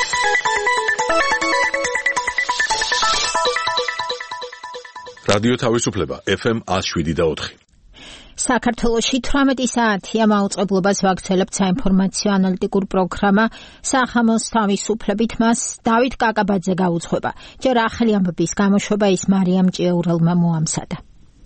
რადიო თავისუფლება FM 107.4. საქართველოში 18 საათია მაუწყებლობას ვაგრძელებთ საინფორმაციო ანალიტიკურ პროგრამა სახამოს თავისუფლებით. მას დავით კაკაბაძე გაუძღვება. ჯერ ახალი ამბების გამოშვება ის მარიამ ჭიაურელმა მოამზადა.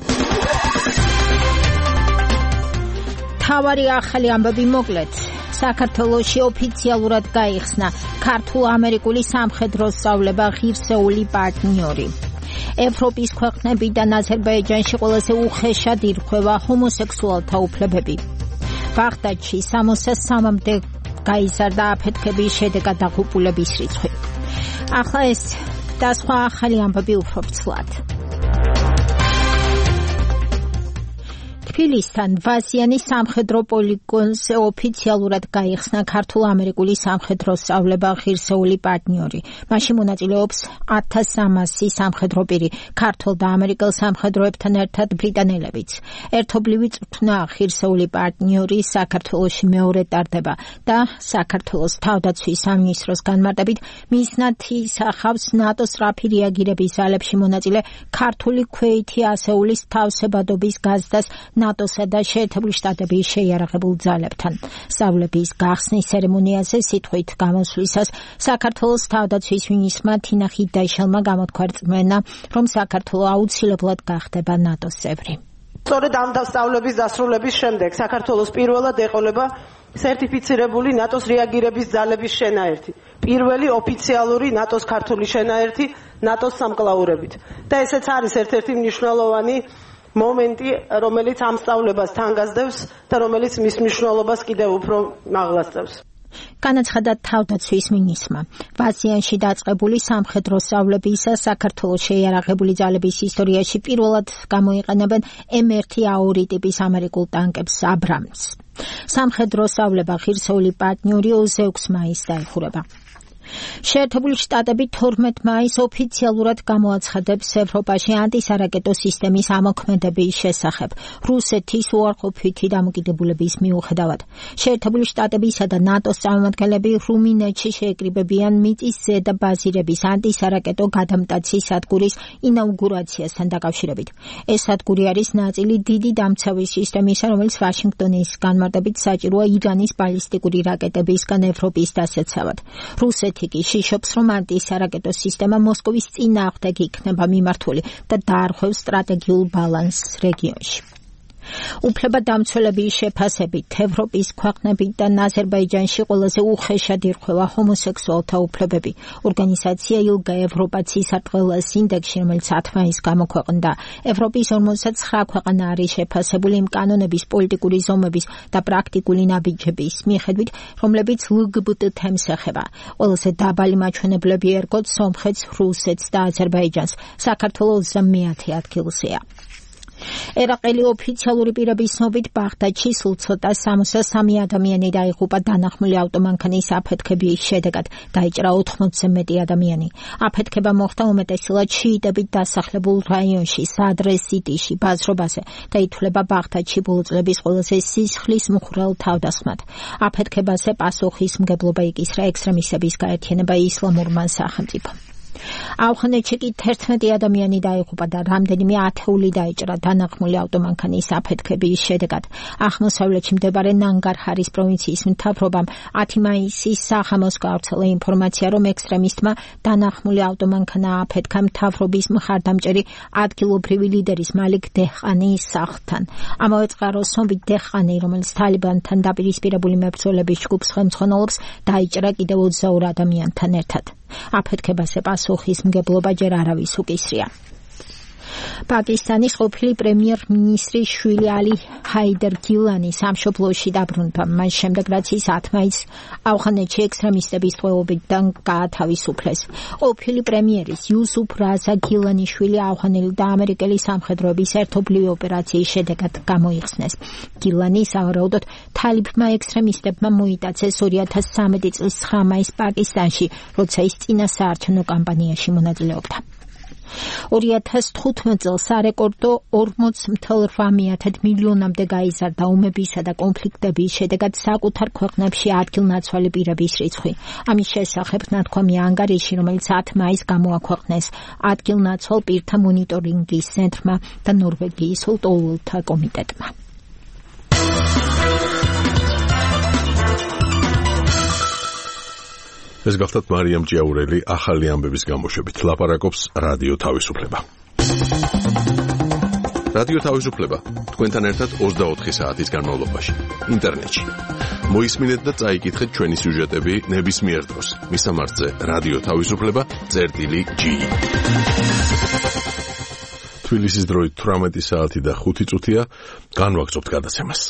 თავარი ახალი ამბები მოკლედ. საქართველოში ოფიციალურად გაიხსნა ქართულ-ამერიკული სამხედრო სწავლება ღირსეული პარტნიორი. ევროპის ქვეყნებიდან აზერბაიჯანში ყველაზე უხეშად ირღვევა ჰომოსექსუალთა უფლებები. ბაღდადში 63-მდე გაიზარდა აფეთქების შედეგად დაღუპულების რიცხვი. ახლა ეს და სხვა ახალი ამბები უფრო ფცლად. თბილისთან ვაზიანის სამხედრო პოლიგონზე ოფიციალურად გაიხსნა ქართულ-ამერიკული სამხედრო სწავლება ღირსეული პარტნიორი. მაშინ მონაწილეობს 1300 სამხედრო პირი, ქართულ და ამერიკელ სამხედროებთან ერთად ბრიტანელებიც. ერთობლივი წვრთნა ღირსეული პარტნიორი საქართველოში მეორე ტარდება და საქართველოს თავდაცვის სამინისტროს განმარტებით მიზნად ისახავს ნატოს სწრაფი რეაგირების ძალებში მონაწილე ქართული ქვეითი ასეულის თავსებადობის გაზდას ნატოსა და შეერთებული შტატების შეიარაღებულ ძალებთან. სწავლების გახსნის ცერემონიაზე სიტყვით გამოსვლისას საქართველოს თავდაცვის მინისტრმა თინა ხიდაიშელმა გამოთქვა რწმენა, რომ საქართველო აუცილებლად გახდება ნატოს წევრი. სწორედ ამ სწავლების დასრულების შემდეგ საქართველოს პირველად ეყოლება სერტიფიცირებული ნატოს რეაგირების ძალების შენაერთი. პირველი ოფიციალური ნატოს ქართული შენაერთი ნატოს სამკლაურებით. და ესეც არის ერთ-ერთი მნიშვნელოვანი მომენტი, რომელიც ამ სწავლებას თანგასდევს და რომელიც მის მნიშვნელობას კიდევ უფრო მაღლასწევს. განაცხადა თავდაცვის მინისტრმა. ვაზიანში დაწყებული სამხედრო სწავლებისა საქართველოს შეიარაღებული ძალების ისტორიაში პირველად გამოიყენებენ M1A2 ტიპის ამერიკულ ტანკებს აბრამს. სამხედრო სწავლება ღირსეული პარტნიორი 26 მაისს დაიხურება. შეერთებული შტატები 12 მაისს ოფიციალურად გამოაცხადებს ევროპაში ანტისარაკეტო სისტემის ამოქმედების შესახებ რუსეთის უარყოფითი დამოკიდებულების მიუხედავად. შეერთებული შტატებისა და ნატოს წარმომადგენლები რუმინეთში შეეკრიბებიან მიწის ზედა ბაზირების ანტისარაკეტო გადამტაცის სადგურის ინაუგურაციასთან დაკავშირებით. ეს სადგური არის ნაწილი დიდი დამცავი სისტემისა, რომელიც ვაშინგტონის განმარტებით საჭიროა ირანის ბალისტიკური რაკეტებისგან ევროპის დასაცავად. რუსეთი კი შიშობს, რომ ანტისარაკეტო სისტემა მოსკოვის წინააღმდეგ იქნება მიმართული და დაარღვევს სტრატეგიულ ბალანსს რეგიონში. უფლებადამცველების შეფასებით ევროპის ქვეყნებიდან აზერბაიჯანში ყველაზე უხეშად ირღვევა ჰომოსექსუალთა უფლებები. ორგანიზაცია ილგა ევროპაც სისარტყელას ინდექსში, რომელიც 10 მაისს გამოქვეყნდა. ევროპის 59 ქვეყანა არის შეფასებული იმ კანონების, პოლიტიკური ზომების და პრაქტიკული ნაბიჯების მიხედვით, რომლებიც LGBT თემს ეხება. ყველაზე დაბალი მაჩვენებლები ერგოთ სომხეთს, რუსეთს და აზერბაიჯანს. საქართველოს 20 ადგილზეა. ერაყელი ოფიციალური პირების ცნობით ბაღდადში სულ ცოტა 63 ადამიანი დაიღუპა დანახმული ავტომანქანის აფეთქების შედეგად. დაიჭრა 80-ზე მეტი ადამიანი. აფეთქება მოხდა უმეტესად შიიტებით დასახლებულ რაიონში, სადრე სიტიში, ბაზრობაზე და ითვლება ბაღდადში ბოლო წლების ყველაზე სისხლის მუხრალ თავდასხმად. აფეთქებაზე პასუხისმგებლობა იკისრა ექსტრემისტების გაერთიანება ისლამურმა სახელმწიფომ. ავღანეთში კი 11 ადამიანი დაიღუპა და რამდენიმე ათეული დაიჭრა დანახმული ავტომანქანის აფეთქების შედეგად. აღმოსავლეთში მდებარე ნანგარჰარის პროვინციის მთავრობამ 10 მაისის სახამოს გავრცელა ინფორმაცია, რომ ექსტრემისტმა დანახმული ავტომანქანა აფეთქა მთავრობის მხარდამჭერი ადგილობრივი ლიდერის მალიქ დეჰყანის სახლთან. ამავე წყაროს ცნობით დეჰყანი, რომელიც თალიბანთან დაპირისპირებული მებრძოლების ჯგუფს ხელმძღვანელობს, დაიჭრა კიდევ 22 ადამიანთან ერთად. აფეთქებაზე პასუხისმგებლობა ჯერ არავის უკისრია. პაკისტანის ყოფილი პრემიერ-მინისტრის შვილი ალი ჰაიდარ გილანი სამშობლოში დაბრუნდა. მას შემდეგ, რაც ის 10 მაისს ავღანეთში ექსტრემისტების ტყვეობიდან გაათავისუფლეს. ყოფილი პრემიერის იუსუფ რაზა გილანიშვილი ავღანელი და ამერიკელი სამხედროების ერთობლივი ოპერაციის შედეგად გამოიხსნეს. გილანი სავარაუდოდ თალიბმა ექსტრემისტებმა მოიტაცეს 2013 წლის 9 მაისს პაკისტანში, როცა ის წინასაარჩევნო კამპანიაში მონაწილეობდა. 2015 წელს სარეკორდო 40.8 მილიონამდე გაიზარდა ომებისა და კონფლიქტების შედეგად საკუთარ ქვეყნებში ადგილნაცვალი პირების რიცხვი. ამის შესახებ ნათქვამია ანგარიში, რომელიც 10 მაისს გამოაქვეყნეს ადგილნაცვალ პირთა მონიტორინგის ცენტრმა და ნორვეგიის ლტოლვილთა კომიტეტმა. ეს გახლავთ მარიამ ჭიაურელი ახალი ამბების გამოშვებით. ლაპარაკობს რადიო თავისუფლება. რადიო თავისუფლება თქვენთან ერთად 24 საათის განმავლობაში ინტერნეტში. მოისმინეთ და წაიკითხეთ ჩვენი სიუჟეტები ნებისმიერ დროს. მისამართზე რადიო თავისუფლება.g. თბილისის დროით 18 საათი და 5 წუთია. განვაგრძობთ გადაცემას.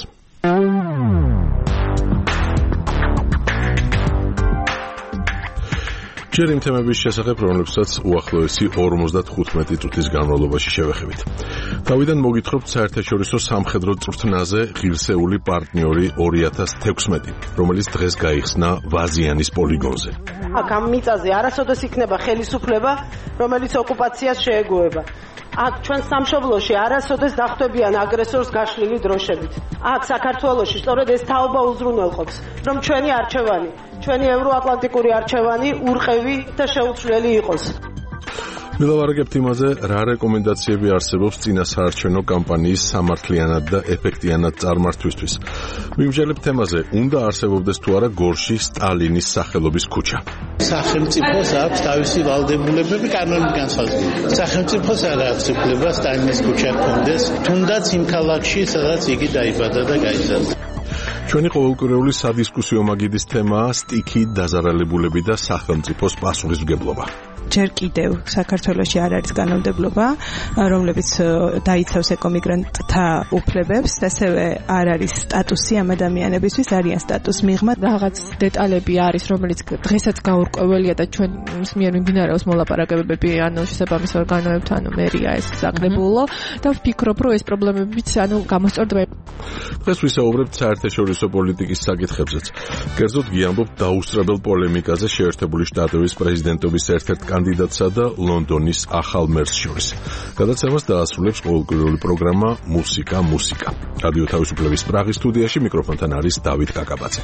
ჯერ იმ თემების შესახებ, რომლებსაც უახლოესი 55 წუთის განმავლობაში შევეხებით. თავიდან მოგითხრობთ საერთაშორისო სამხედრო წვრთნაზე ღირსეული პარტნიორი 2016, რომელიც დღეს გაიხსნა ვაზიანის პოლიგონზე. აქ ამ მიწაზე არასოდეს იქნება ხელისუფლება, რომელიც ოკუპაციას შეეგუება. აქ ჩვენ სამშობლოში არასოდეს დახვდებიან აგრესორს გაშლილი დროშებით. აქ საქართველოში სწორედ ეს თაობა უზრუნველყოფს, რომ ჩვენი არჩევანი, ჩვენი ევროატლანტიკური არჩევანი ურყევი და შეუცვლელი იყოს. მილავარაგებთ იმაზე, რა რეკომენდაციები არსებობს წინასაარჩევნო კამპანიის სამართლიანად და ეფექტიანად წარმართვისთვის. მიმსჯელებთ თემაზე, უნდა არსებობდეს თუ არა გორში სტალინის სახელობის ქუჩა. სახელმწიფოს აქვს თავისი ვალდებულებები კანონით განსაზღვრული. სახელმწიფოს არ აქვს უფლება სტალინის ქუჩა ჰქონდეს, თუნდაც იმ ქალაქში, სადაც იგი დაიბადა და გაიზარდა. ჩვენი ყოველკვირეული სადისკუსიო მაგიდის თემაა სტიქი, დაზარალებულები და სახელმწიფოს პასუხისმგებლობა. ჯერ კიდევ საქართველოში არ არის კანონმდებლობა, რომლებიც დაიცავს ეკომიგრანტთა უფლებებს, ასევე არ არის სტატუსი ამ ადამიანებისთვის, არიან სტატუს მიღმა. რაღაც დეტალები არის, რომელიც დღესაც გაურკვეველია და ჩვენ მიერ მიმდინარეობს მოლაპარაკებები შესაბამის ორგანოებთან, მერია ეს საკრებულო და ვფიქრობ, რომ ეს პრობლემებიც გამოსწორდება. დღეს ვისაუბრებთ საერთაშორისო პოლიტიკის საკითხებზეც. კერძოდ გიამბობთ დაუსწრებელ პოლემიკაზე შეერთებული შტატების პრეზიდენტობის ერთ-ერთ კანდიდატსა და ლონდონის ახალ მერს შორის. გადაცემას დაასრულებს ყოველკვირეული პროგრამა მუსიკა. რადიო თავისუფლების პრაღის სტუდიაში მიკროფონთან არის დავით კაკაბაძე.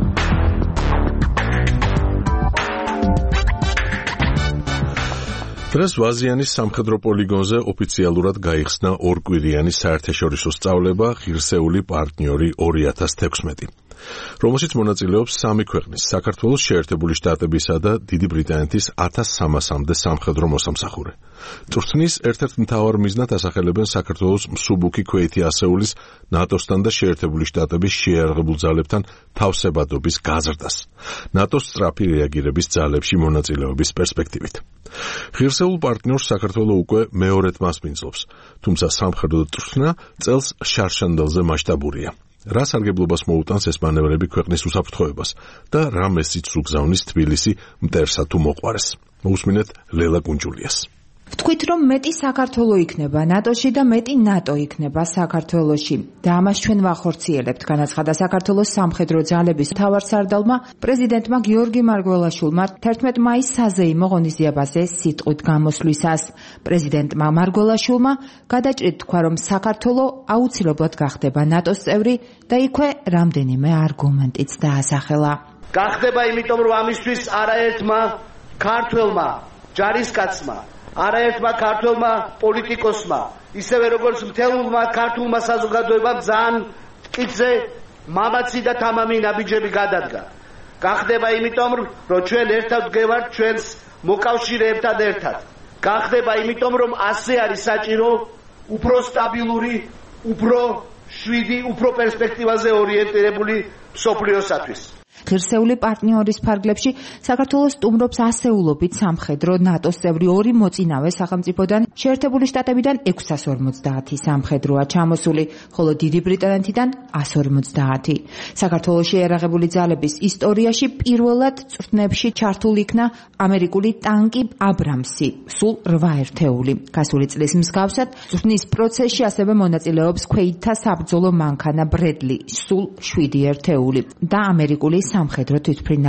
დღეს ვაზიანის სამხედრო პოლიგონზე ოფიციალურად გაიხსნა ორკვირიანი საერთაშორისო სწავლება ღირსეული პარტნიორი 2016. რომელშიც მონაწილეობს 3 ქვეყნის, საქართველოს, შეერთებული შტატებისა და დიდი ბრიტანეთის 1300-მდე სამხედრო მოსამსახურე. წვრთნის ერთ-ერთ მთავარ მიზნად ასახელებენ საქართველოს მსუბუქი ქვეითი ასეულის ნატოსთან და შეერთებული შტატების შეიარაღებულ ძალებთან თავსებადობის გაზრდას, ნატოს სწრაფი რეაგირების ძალებში მონაწილეობის პერსპექტივით. ღირსეულ პარტნიორს საქართველო უკვე მეორედ მასპინძლობს, თუმცა სამხედრო წვრთნა წელს შარშანდელზე მასშტაბურია. რა სარგებლობას მოუტანს ეს მანევრები ქვეყნის უსაფრთხოებას და რა მესიჯს უგზავნის თბილისი მტერსა თუ მოყვარეს. მოусმინეთ ლელა კუნჯულიას. ვთქვით, რომ მეტი საქართველო იქნება ნატოში და მეტი ნატო იქნება საქართველოში და ამას ჩვენ ვახორციელებთ, განაცხადა საქართველოს სამხედრო ძალების მთავარსარდალმა პრეზიდენტმა გიორგი მარგველაშვილმა 11 მაისს საზეიმო ღონისძიებაზე სიტყვით გამოსვლისას. პრეზიდენტმა მარგველაშვილმა გადაჭრით თქვა, რომ საქართველო აუცილებლად გახდება ნატოს წევრი და იქვე რამდენიმე არგუმენტიც დაასახელა. გახდება იმიტომ, რომ ამისთვის არაერთმა ქართველმა ჯარისკაცმა, არაერთმა ქართველმა პოლიტიკოსმა, ისევე როგორც მთელმა ქართულმა საზოგადოებამ ძალიან მტკიცე მამაცი და თამამი ნაბიჯები გადადგა. გახდება იმიტომ, რომ ჩვენ ერთად ვდგევართ ჩვენს მოკავშირეებთან ერთად. გახდება იმიტომ, რომ ასე არის საჭირო უფრო სტაბილური, უფრო შვიდი, უფრო პერსპექტივაზე ორიენტირებული მსოფლიოსათვის. ღირსეული პარტნიორის ფარგლებში საქართველოს სტუმრობს ასეულობით სამხედრო ნატოს წევრი 2 მოწინავე სახელმწიფოდან, შეერთებული შტატებიდან 650 სამხედროა ჩამოსული, ხოლო დიდი ბრიტანეთიდან 150. საქართველოს შეიარაღებული ძალების ისტორიაში პირველად წვრთნებში ჩართულ იქნა ამერიკული ტანკი აბრამსი, სულ 8 ერთეული. გასული წლის მსგავსად წვრთნის პროცესში ასევე მონაწილეობს ქვეითთა საბრძოლო მანქანა ბრედლი, სულ 7 ერთეული და ამერიკული სამხედრო თვითმფრინავი.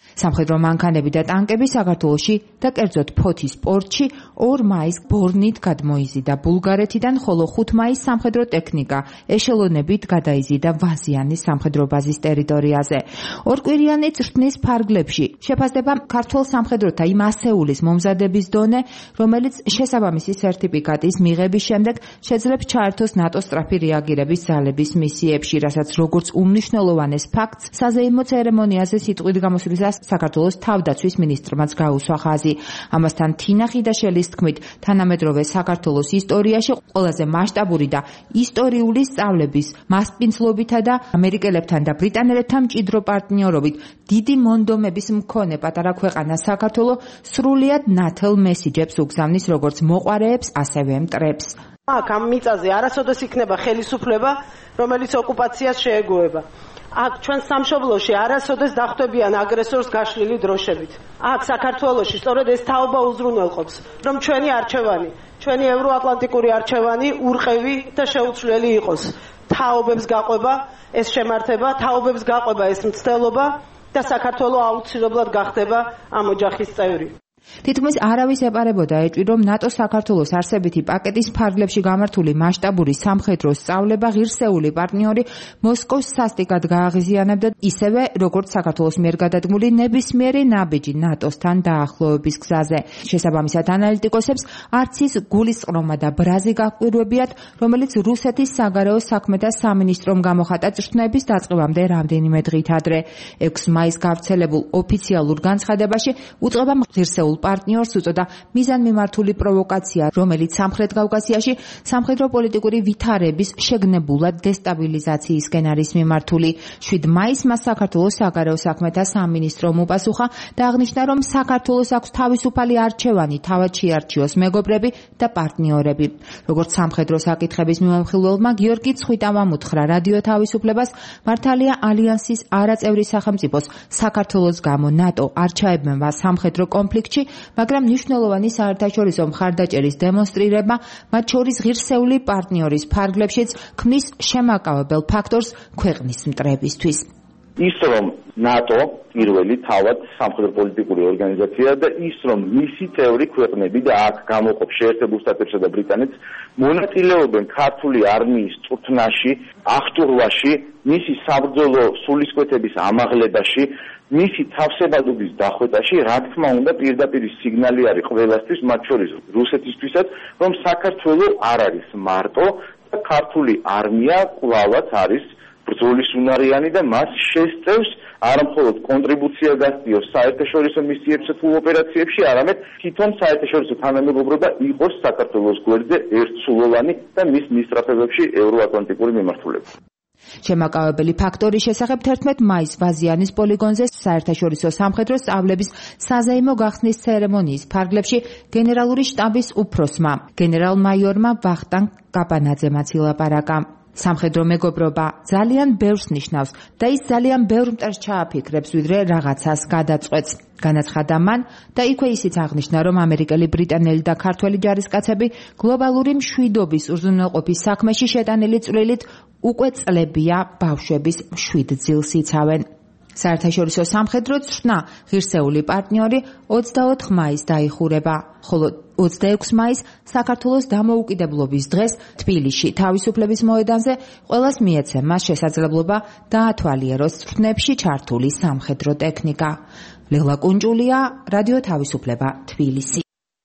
სამხედრო მანქანები და ტანკები საქართველოში და კერძოდ ფოთის პორტში 2 მაისს ბორნით გადმოიზიდა ბულგარეთიდან, ხოლო 5 მაისს სამხედრო ტექნიკა ეშელონებით გადაიზიდა ვაზიანის სამხედრო ბაზის ტერიტორიაზე. ორკვირიანი წვრთნის ფარგლებში შეფასდება ქართულ სამხედროთა იმ ასეულის მომზადების დონე, რომელიც შესაბამისი სერტიფიკატის მიღების შემდეგ შეძლებს ჩაერთოს ნატოს სწრაფი რეაგირების ძალების მისიებში, რასაც როგორც უმნიშვნელოვანეს ფაქტს საზეიმო ცერემონიაზე სიტყვით გამოსვლისას საქართველოს თავდაცვის მინისტრმაც გაუსვა ხაზი. ამასთან თინა ხიდაშელის თქმით, თანამედროვე საქართველოს ისტორიაში ყველაზე მასშტაბური და ისტორიული სწავლების მასპინძლობითა და ამერიკელებთან და ბრიტანელებთან მჭიდრო პარტნიორობით დიდი მონდომების მქონე პატარა ქვეყანა საქართველო სრულიად ნათელ მესიჯებს უგზავნის როგორც მოყვარეებს, ასევე მტრებს. ამ მიწაზე არასოდეს იქნება ხელისუფლება, რომელიც ოკუპაციას შეეგუება. აქ ჩვენ სამშობლოში არასოდეს დახვდებიან აგრესორს გაშლილი დროშებით. აქ საქართველოში სწორედ ეს თაობა უზრუნველყოფს, რომ ჩვენი არჩევანი, ჩვენი ევროატლანტიკური არჩევანი ურყევი და შეუცვლელი იყოს. თაობებს გაყვება ეს შემართება, თაობებს გაყვება ეს მცდელობა და საქართველო აუცილებლად გახდება ამ ოჯახის წევრი. თითქმის არავის ეპარებოდა ეჭვი, რომ ნატოს საქართველოს არსებითი პაკეტის ფარგლებში გამართული მასშტაბური სამხედრო სწავლება ღირსეული პარტნიორი მოსკოვს სასტიკად გააღიზიანებდა, ისევე როგორც საქართველოს მიერ გადადგმული ნებისმიერი ნაბიჯი ნატოსთან დაახლოების გზაზე. შესაბამისად ანალიტიკოსებს არც ის გულისწყრომა და ბრაზი გაკვირვებიათ, რომელიც რუსეთის საგარეო საქმეთა სამინისტრომ გამოხატა წვრთნების დაწყებამდე რამდენიმე დღით ადრე. 6 მაისს გავრცელებულ ოფიციალურ განცხადებაში უწყება ღირსეულ პარტნიორს უწოდა მიზანმიმართული პროვოკაცია, რომელიც სამხრეთ კავკასიაში სამხედრო პოლიტიკური ვითარების შეგნებულად დესტაბილიზაციისკენ არის მიმართული. 7 მაისს მას საქართველოს საგარეო საქმეთა სამინისტრომ უპასუხა და აღნიშნა, რომ საქართველოს აქვს თავისუფალი არჩევანი, თავად შეარჩიოს მეგობრები და პარტნიორები. როგორც სამხედრო საკითხების მიმოხილველმა გიორგი ცხვიტავამ უთხრა რადიო თავისუფლებას, მართალია ალიანსის არაწევრი სახელმწიფოს საქართველოს გამო ნატო არ ჩაებმა სამხედრო კონფლიქტში, მაგრამ მნიშვნელოვანი საერთაშორისო მხარდაჭერის დემონსტრირება, მათ შორის ღირსეული პარტნიორის ფარგლებშიც ქმნის შემაკავებელ ფაქტორს ქვეყნის მტრებისთვის. ის რომ ნატო პირველი თავად სამხედრო პოლიტიკური ორგანიზაცია და ის რომ მისი წევრი ქვეყნები და აქ გამოყოფ შეერთებულ შტატებსა და ბრიტანეთს მონაწილეობენ ქართული არმიის წვრთნაში, აღჭურვაში, მისი საბრძოლო სულისკვეთების ამაღლებაში, მისი თავსებადობის დახვეწაში, რა თქმა უნდა, პირდაპირ სიგნალი არის ყველასთვის, მათ შორის რუსეთისთვისაც, რომ საქართველო არ არის მარტო და ქართული არმია კვლავაც არის ბრძოლის უნარიანი და მას შესწევს არა მხოლოდ კონტრიბუცია გასწიოს საერთაშორისო მისიებსა თუ ოპერაციებში, არამედ თვითონ საერთაშორისო თანამეგობრობა იყოს საქართველოს გვერდზე ერთსულოვანი და მის მისწრაფებებში ევროატლანტიკური მიმართულება. შემაკავებელი ფაქტორის შესახებ 11 მაისს ვაზიანის პოლიგონზე საერთაშორისო სამხედრო სწავლების საზეიმო გახსნის ცერემონიის ფარგლებში გენერალური შტაბის უფროსმა, გენერალ-მაიორმა ვახტანგ კაპანაძემაც ილაპარაკა. სამხედრო მეგობრობა ძალიან ბევრს ნიშნავს და ის ძალიან ბევრ მტერს ჩააფიქრებს, ვიდრე რაღაცას გადაწყვეტს. განაცხადა მან და იქვე ისიც აღნიშნა, რომ ამერიკელი, ბრიტანელი და ქართველი ჯარისკაცები გლობალური მშვიდობის უზრუნველყოფის საქმეში შეტანილი წვლილით უკვე წლებია ბავშვების მშვიდ ძილს იცავენ. საერთაშორისო სამხედრო წვრთნა ღირსეული პარტნიორი 24 მაისს დაიხურება, ხოლო 26 მაისს საქართველოს დამოუკიდებლობის დღეს თბილისში თავისუფლების მოედანზე ყველას მიეცემა შესაძლებლობა დაათვალიეროს წვრთნებში ჩართული სამხედრო ტექნიკა. ლელა კუნჭულია, რადიო თავისუფლება, თბილისი.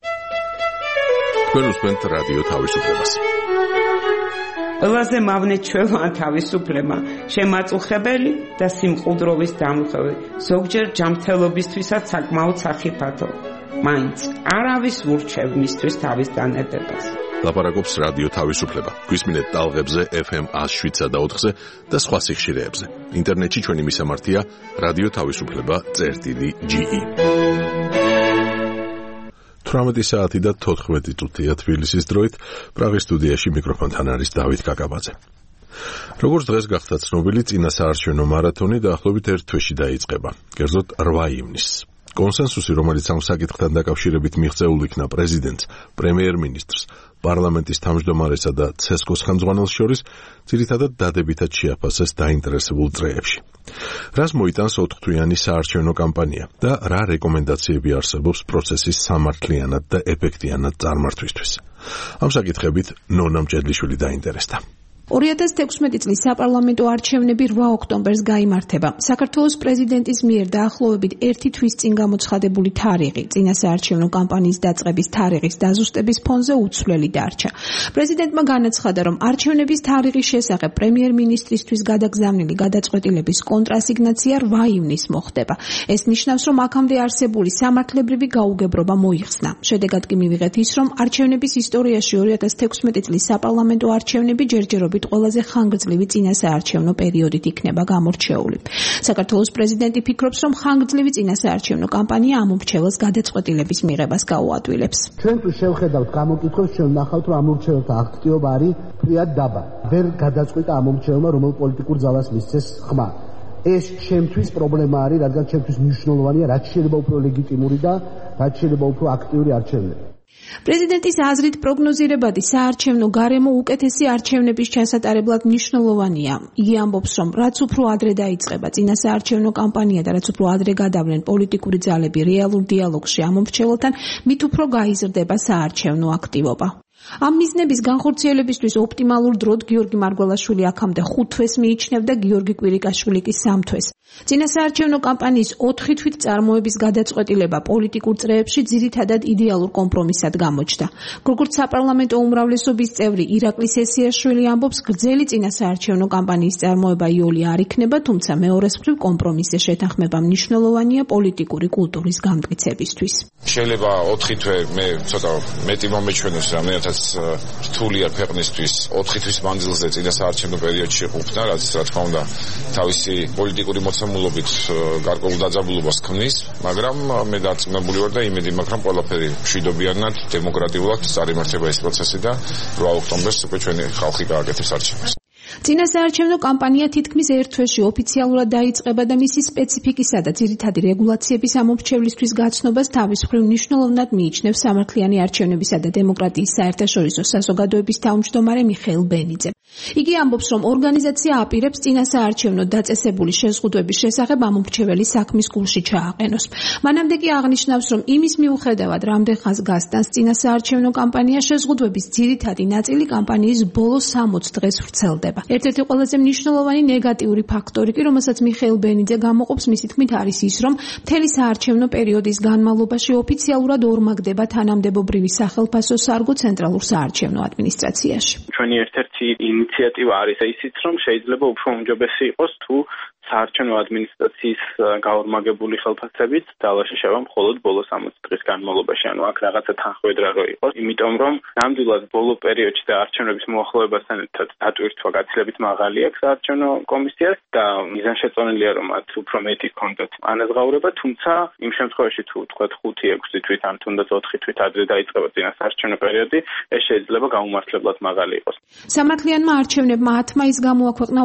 თქვენ უსმენთ რადიო თავისუფლებას. ყველაზე მავნეჩვევა თავისუფლება, შემაწუხებელი და სიმყუდროვის დამხევი, ზოგჯერ ჯანმრთელობისთვისაც საკმაოდ სახიფათო. მაინც არავის ურჩევ მისთვის თავის დანებებას. ლაპარაკობს რადიო თავისუფლება. გვისმინეთ ტალღებზე FM 107.4-ზე და სხვა სიხშირეებზე. ინტერნეტში ჩვენი მისამართია radioთავისუფლება.ge. 18 საათი და 14 წუთია თბილისის დროით. პრაღის სტუდიაში მიკროფონთან არის დავით კაკაბაძე. როგორც დღეს გახდა ცნობილი, წინა საარჩევნო მარათონი დაახლოებით 1 თვეში დაიწყება, კერძოდ 8 ივნისს. კონსენსუსი, რომელიც ამ საკითხთან დაკავშირებით მიღწეულ იქნა პრეზიდენტს, პრემიერ-მინისტრს, პარლამენტის თავმჯდომარესა და ცესკოს ხელმძღვანელს შორის, ძირითადად დადებითად შეაფასეს დაინტერესებულ წრეებში. რას მოიტანს 4-თვიანი საარჩევნო კამპანია და რა რეკომენდაციები არსებობს პროცესის სამართლიანად და ეფექტიანად წარმართვისთვის? ამ საკითხებით ნონა მჭედლიშვილი დაინტერესდა. 2016 წლის საპარლამენტო არჩევნები 8 ოქტომბერს გაიმართება. საქართველოს პრეზიდენტის მიერ დაახლოებით 1 თვის წინ გამოცხადებული თარიღი წინა საარჩევნო კამპანიის დაწყების თარიღის დაზუსტების ფონზე უცვლელი დარჩა. პრეზიდენტმა განაცხადა, რომ არჩევნების თარიღის შესახებ პრემიერ-მინისტრისთვის გადაგზავნილი გადაწყვეტილების კონტრასიგნაცია 8 ივნისს მოხდება. ეს ნიშნავს, რომ აქამდე არსებული სამართლებრივი გაუგებრობა მოიხსნა. შედეგად კი მივიღეთ ის, რომ არჩევნების ისტორიაში 2016 წლის საპარლამენტო არჩევნები ჯერჯერობით ყველაზე ხანგრძლივი წინასაარჩევნო პერიოდით იქნება გამორჩეული. საქართველოს პრეზიდენტი ფიქრობს, რომ ხანგრძლივი წინასაარჩევნო კამპანია ამ მრჩეველს გადაწყვეტილების მიღებას გაუადვილებს. ჩვენთვის შევხედავთ გამოკითხვებს, ჩვენ ვნახავთ, რომ ამ მრჩეველთა აქტივობა არის ფრიად დაბალი. ვერ გადაწყვიტა ამ მრჩეველმა, რომელ პოლიტიკურ ძალას მისცეს ხმა. ეს ჩემთვის პრობლემა არის, რადგან ჩემთვის მნიშვნელოვანია, რაც შეიძლება უფრო ლეგიტიმური და რაც შეიძლება უფრო აქტიური არჩევნები. პრეზიდენტის აზრით პროგნოზირებადი საარჩევნო გარემო უკეთესი არჩევნების ჩასატარებლად მნიშვნელოვანია. იგი ამბობს, რომ რაც უფრო ადრე დაიწყება წინასაარჩევნო კამპანია და რაც უფრო ადრე გადავლენ პოლიტიკური ძალები რეალურ დიალოგში ამ მრჩეველთან, მით უფრო გაიზრდება საარჩევნო აქტივობა. ამ მიზნების განხორციელებისთვის ოპტიმალურ დროდ გიორგი მარგველაშვილი აქამდე 5 თვეს მიიჩნევდა, გიორგი კვირიკაშვილი კი 3 თვეს. წინასაარჩევნო კამპანიის 4 თვით წარმოების გადაწყვეტილება პოლიტიკურ წრეებში ძირითადად იდეალურ კომპრომისად გამოჩნდა. როგორც საპარლამენტო უმრავლესობის წევრი ირაკლი სესიაშვილი ამბობს, გრძელი წინასაარჩევნო კამპანიის წარმოება იოლი არ იქნება, თუმცა მეორეს მხრივ კომპრომისზე შეთანხმება მნიშვნელოვანია პოლიტიკური კულტურის გამტკიცებისთვის. შეიძლება 4 თვე მე ცოტა მეტი მომეჩვენოს, რამეთაც რთული არ ქვეყნისთვის 4 თვის მანძილზე წინასაარჩევნო პერიოდში შეყოფნა, რაც რა თქმა უნდა თავისი პოლიტიკური მოცემულობით გარკვეულ დაძაბულობას ქმნის, მაგრამ მე დარწმუნებული ვარ და იმედი მაქვს, რომ ყველაფერი მშვიდობიანად, დემოკრატიულად წარიმართება ეს პროცესი და 8 ოქტომბერს უკვე ჩვენი ხალხი გააკეთებს არჩევნებს. წინასაარჩევნო კამპანია თითქმის 1 თვეში ოფიციალურად დაიწყება და მისი სპეციფიკისა და ძირითადი რეგულაციების ამორჩევლისთვის გაცნობას თავის მხრივ მნიშვნელოვნად მიიჩნევს სამართლიანი არჩევნებისა და დემოკრატიის საერთაშორისო საზოგადოების თავმჯდომარე მიხეილ ბენიძე. იგი ამბობს, რომ ორგანიზაცია აპირებს წინასაარჩევნო დაწესებული შეზღუდვების შესახებ ამორჩეველი საქმის გულში ჩააყენოს. მანამდე კი აღნიშნავს, რომ იმის მიუხედავად, რამდენ ხანს გასტანს წინასაარჩევნო კამპანია, შეზღუდვების ძირითადი ნაწილი კამპანიის ბოლო 60 დღეს ვრცელდება. ერთ-ერთი ყველაზე მნიშვნელოვანი ნეგატიური ფაქტორი კი, რომელსაც მიხეილ ბენიძე გამოყოფს, მისი თქმით არის ის, რომ მთელი საარჩევნო პერიოდის განმავლობაში ოფიციალურად ორმაგდება თანამდებობრივი სახელფასო სარგო ცენტრალურ საარჩევნო ადმინისტრაციაში. ჩვენი ერთ-ერთი ინიციატივა არის ისიც, რომ შეიძლება უფრო უმჯობესი იყოს თუ საარჩევნო ადმინისტრაციის გაორმაგებული ხელფასებით დალაში შევა მხოლოდ ბოლო 60 დღის განმავლობაში, ანუ აქ რაღაცა თანხმედრა რო იყოს, იმიტომ რომ ნამდვილად ბოლო პერიოდში და არჩევნების მოახლოებასთან ერთად დატვირთვა გაცილებით მაღალი აქვს საარჩევნო კომისიას და მიზანშეწონილია, რომ მათ უფრო მეტი ჰქონდათ ანაზღაურება, თუმცა იმ შემთხვევაში თუ თქვა 5-6 თვით ან თუნდაც 4 თვით ადრე დაიწყება წინასაარჩევნო პერიოდი, ეს შეიძლება გაუმართლებლად მაღალი იყოს. სამართლიანმა არჩევნებმა 10 მაისს გამოაქვეყნა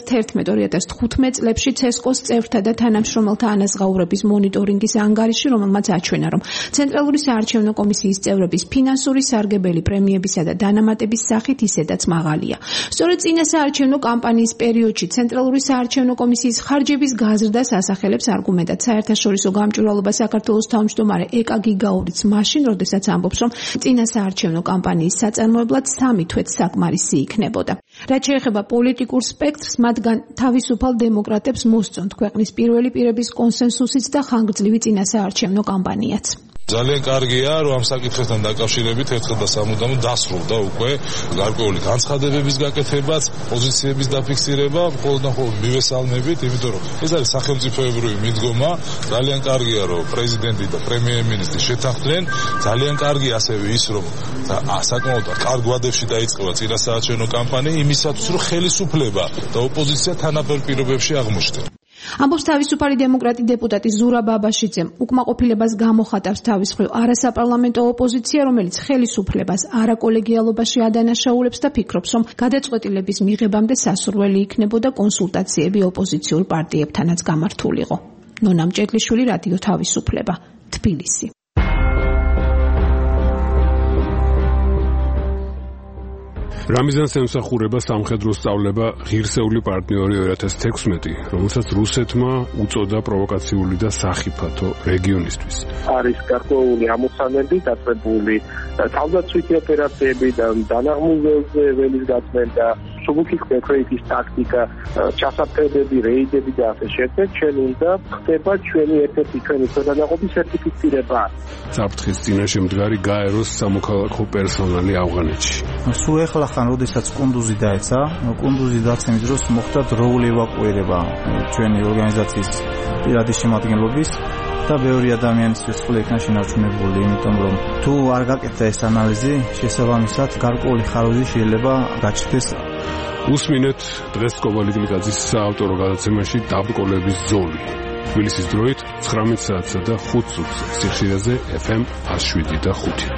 2011-2015 წლებში ცესკოს წევრთა და თანამშრომელთა ანაზღაურების მონიტორინგის ანგარიში, რომელმაც აჩვენა, რომ ცენტრალური საარჩევნო კომისიის წევრების ფინანსური სარგებელი პრემიებისა და დანამატების სახით ისედაც მაღალია. სწორედ წინასაარჩევნო კამპანიის პერიოდში ცენტრალური საარჩევნო კომისიის ხარჯების გაზრდას ასახელებს არგუმენტად საერთაშორისო გამჭვირვალობა საქართველოს თავმჯდომარე ეკა გიგაურიც მაშინ, როდესაც ამბობს, რომ წინასაარჩევნო კამპანიის საწარმოებლად 3 თვეც საკმარისი იქნებოდა. რაც შეეხება პოლიტიკურ სპექტრს, მათგან თავისუფალ დემოკრატებს მოსწონთ ქვეყნის პირველი პირების კონსენსუსიც და ხანგრძლივი წინასაარჩევნო კამპანიაც. ძალიან კარგია, რომ ამ საკითხებთან დაკავშირებით ერთხელ და სამუდამოდ დასრულდა უკვე გარკვეული განცხადებების გაკეთებაც, პოზიციების დაფიქსირება, მხოლოდ და მხოლოდ მივესალმებით, იმიტომ რომ ეს არის სახელმწიფოებრივი მიდგომა, ძალიან კარგია, რომ პრეზიდენტი და პრემიერ-მინისტრი შეთანხმდნენ, ძალიან კარგია ასევე ის, რომ საკმაოდ კარგ ვადებში დაიწყება წინასაარჩევნო კამპანია იმისათვის, რომ ხელისუფლება და ოპოზიცია თანაბარ პირობებში აღმოჩნდნენ. ამბობს თავისუფალი დემოკრატი დეპუტატი ზურაბ აბაშიძემ, უკმაყოფილებას გამოხატავს თავის მხრივ არასაპარლამენტო ოპოზიცია, რომელიც ხელისუფლებას არაკოლეგიალობაში ადანაშაულებს და ფიქრობს, რომ გადაწყვეტილების მიღებამდე სასურველი იქნებოდა კონსულტაციები ოპოზიციურ პარტიებთანაც გამართულიყო. ნონა მჭედლიშვილი, რადიო თავისუფლება, თბილისი. რამიზანს ემსახურება სამხედრო სწავლება ღირსეული პარტნიორი 2016, რომელსაც რუსეთმა უწოდა პროვოკაციული და სახიფათო რეგიონისთვის. არის გარკვეული ამოცანები დაწყებული თავდაცვითი ოპერაციებიდან დანაღმულზე ველის გაწმენ და სუბუქის კონკრეტის ტაქტიკა, ჩასაფრებები, რეიდები და ასე შემდეგ, ჩვენ უნდა ხდება ჩვენი ერთ-ერთი ჩვენი ქვედანაყოფის სერტიფიცირება. საფრთხის წინაშე მდგარი გაეროს სამოქალაქო პერსონალი ავღანეთში. სულ ეხლა ხან როდესაც კუნდუზი დაეცა, კუნდუზი დაცემის დროს მოხდა დროული ევაკუირება ჩვენი ორგანიზაციის პირადი შემადგენლობის და ბევრი ადამიანისთვის სულ იქნა შენარჩუნებული, იმიტომ რომ თუ არ გაკეთდა ეს ანალიზი, შესაბამისად გარკვეული ხარვეზი შეიძლება გაჩნდეს. უსმინეთ დღეს კობალიკლიძის საავტორო გადაცემაში დაბრკოლების ზოლი. თბილისის დროით 19 საათსა და 5 წუთზე სიხშირეზე FM 107.5.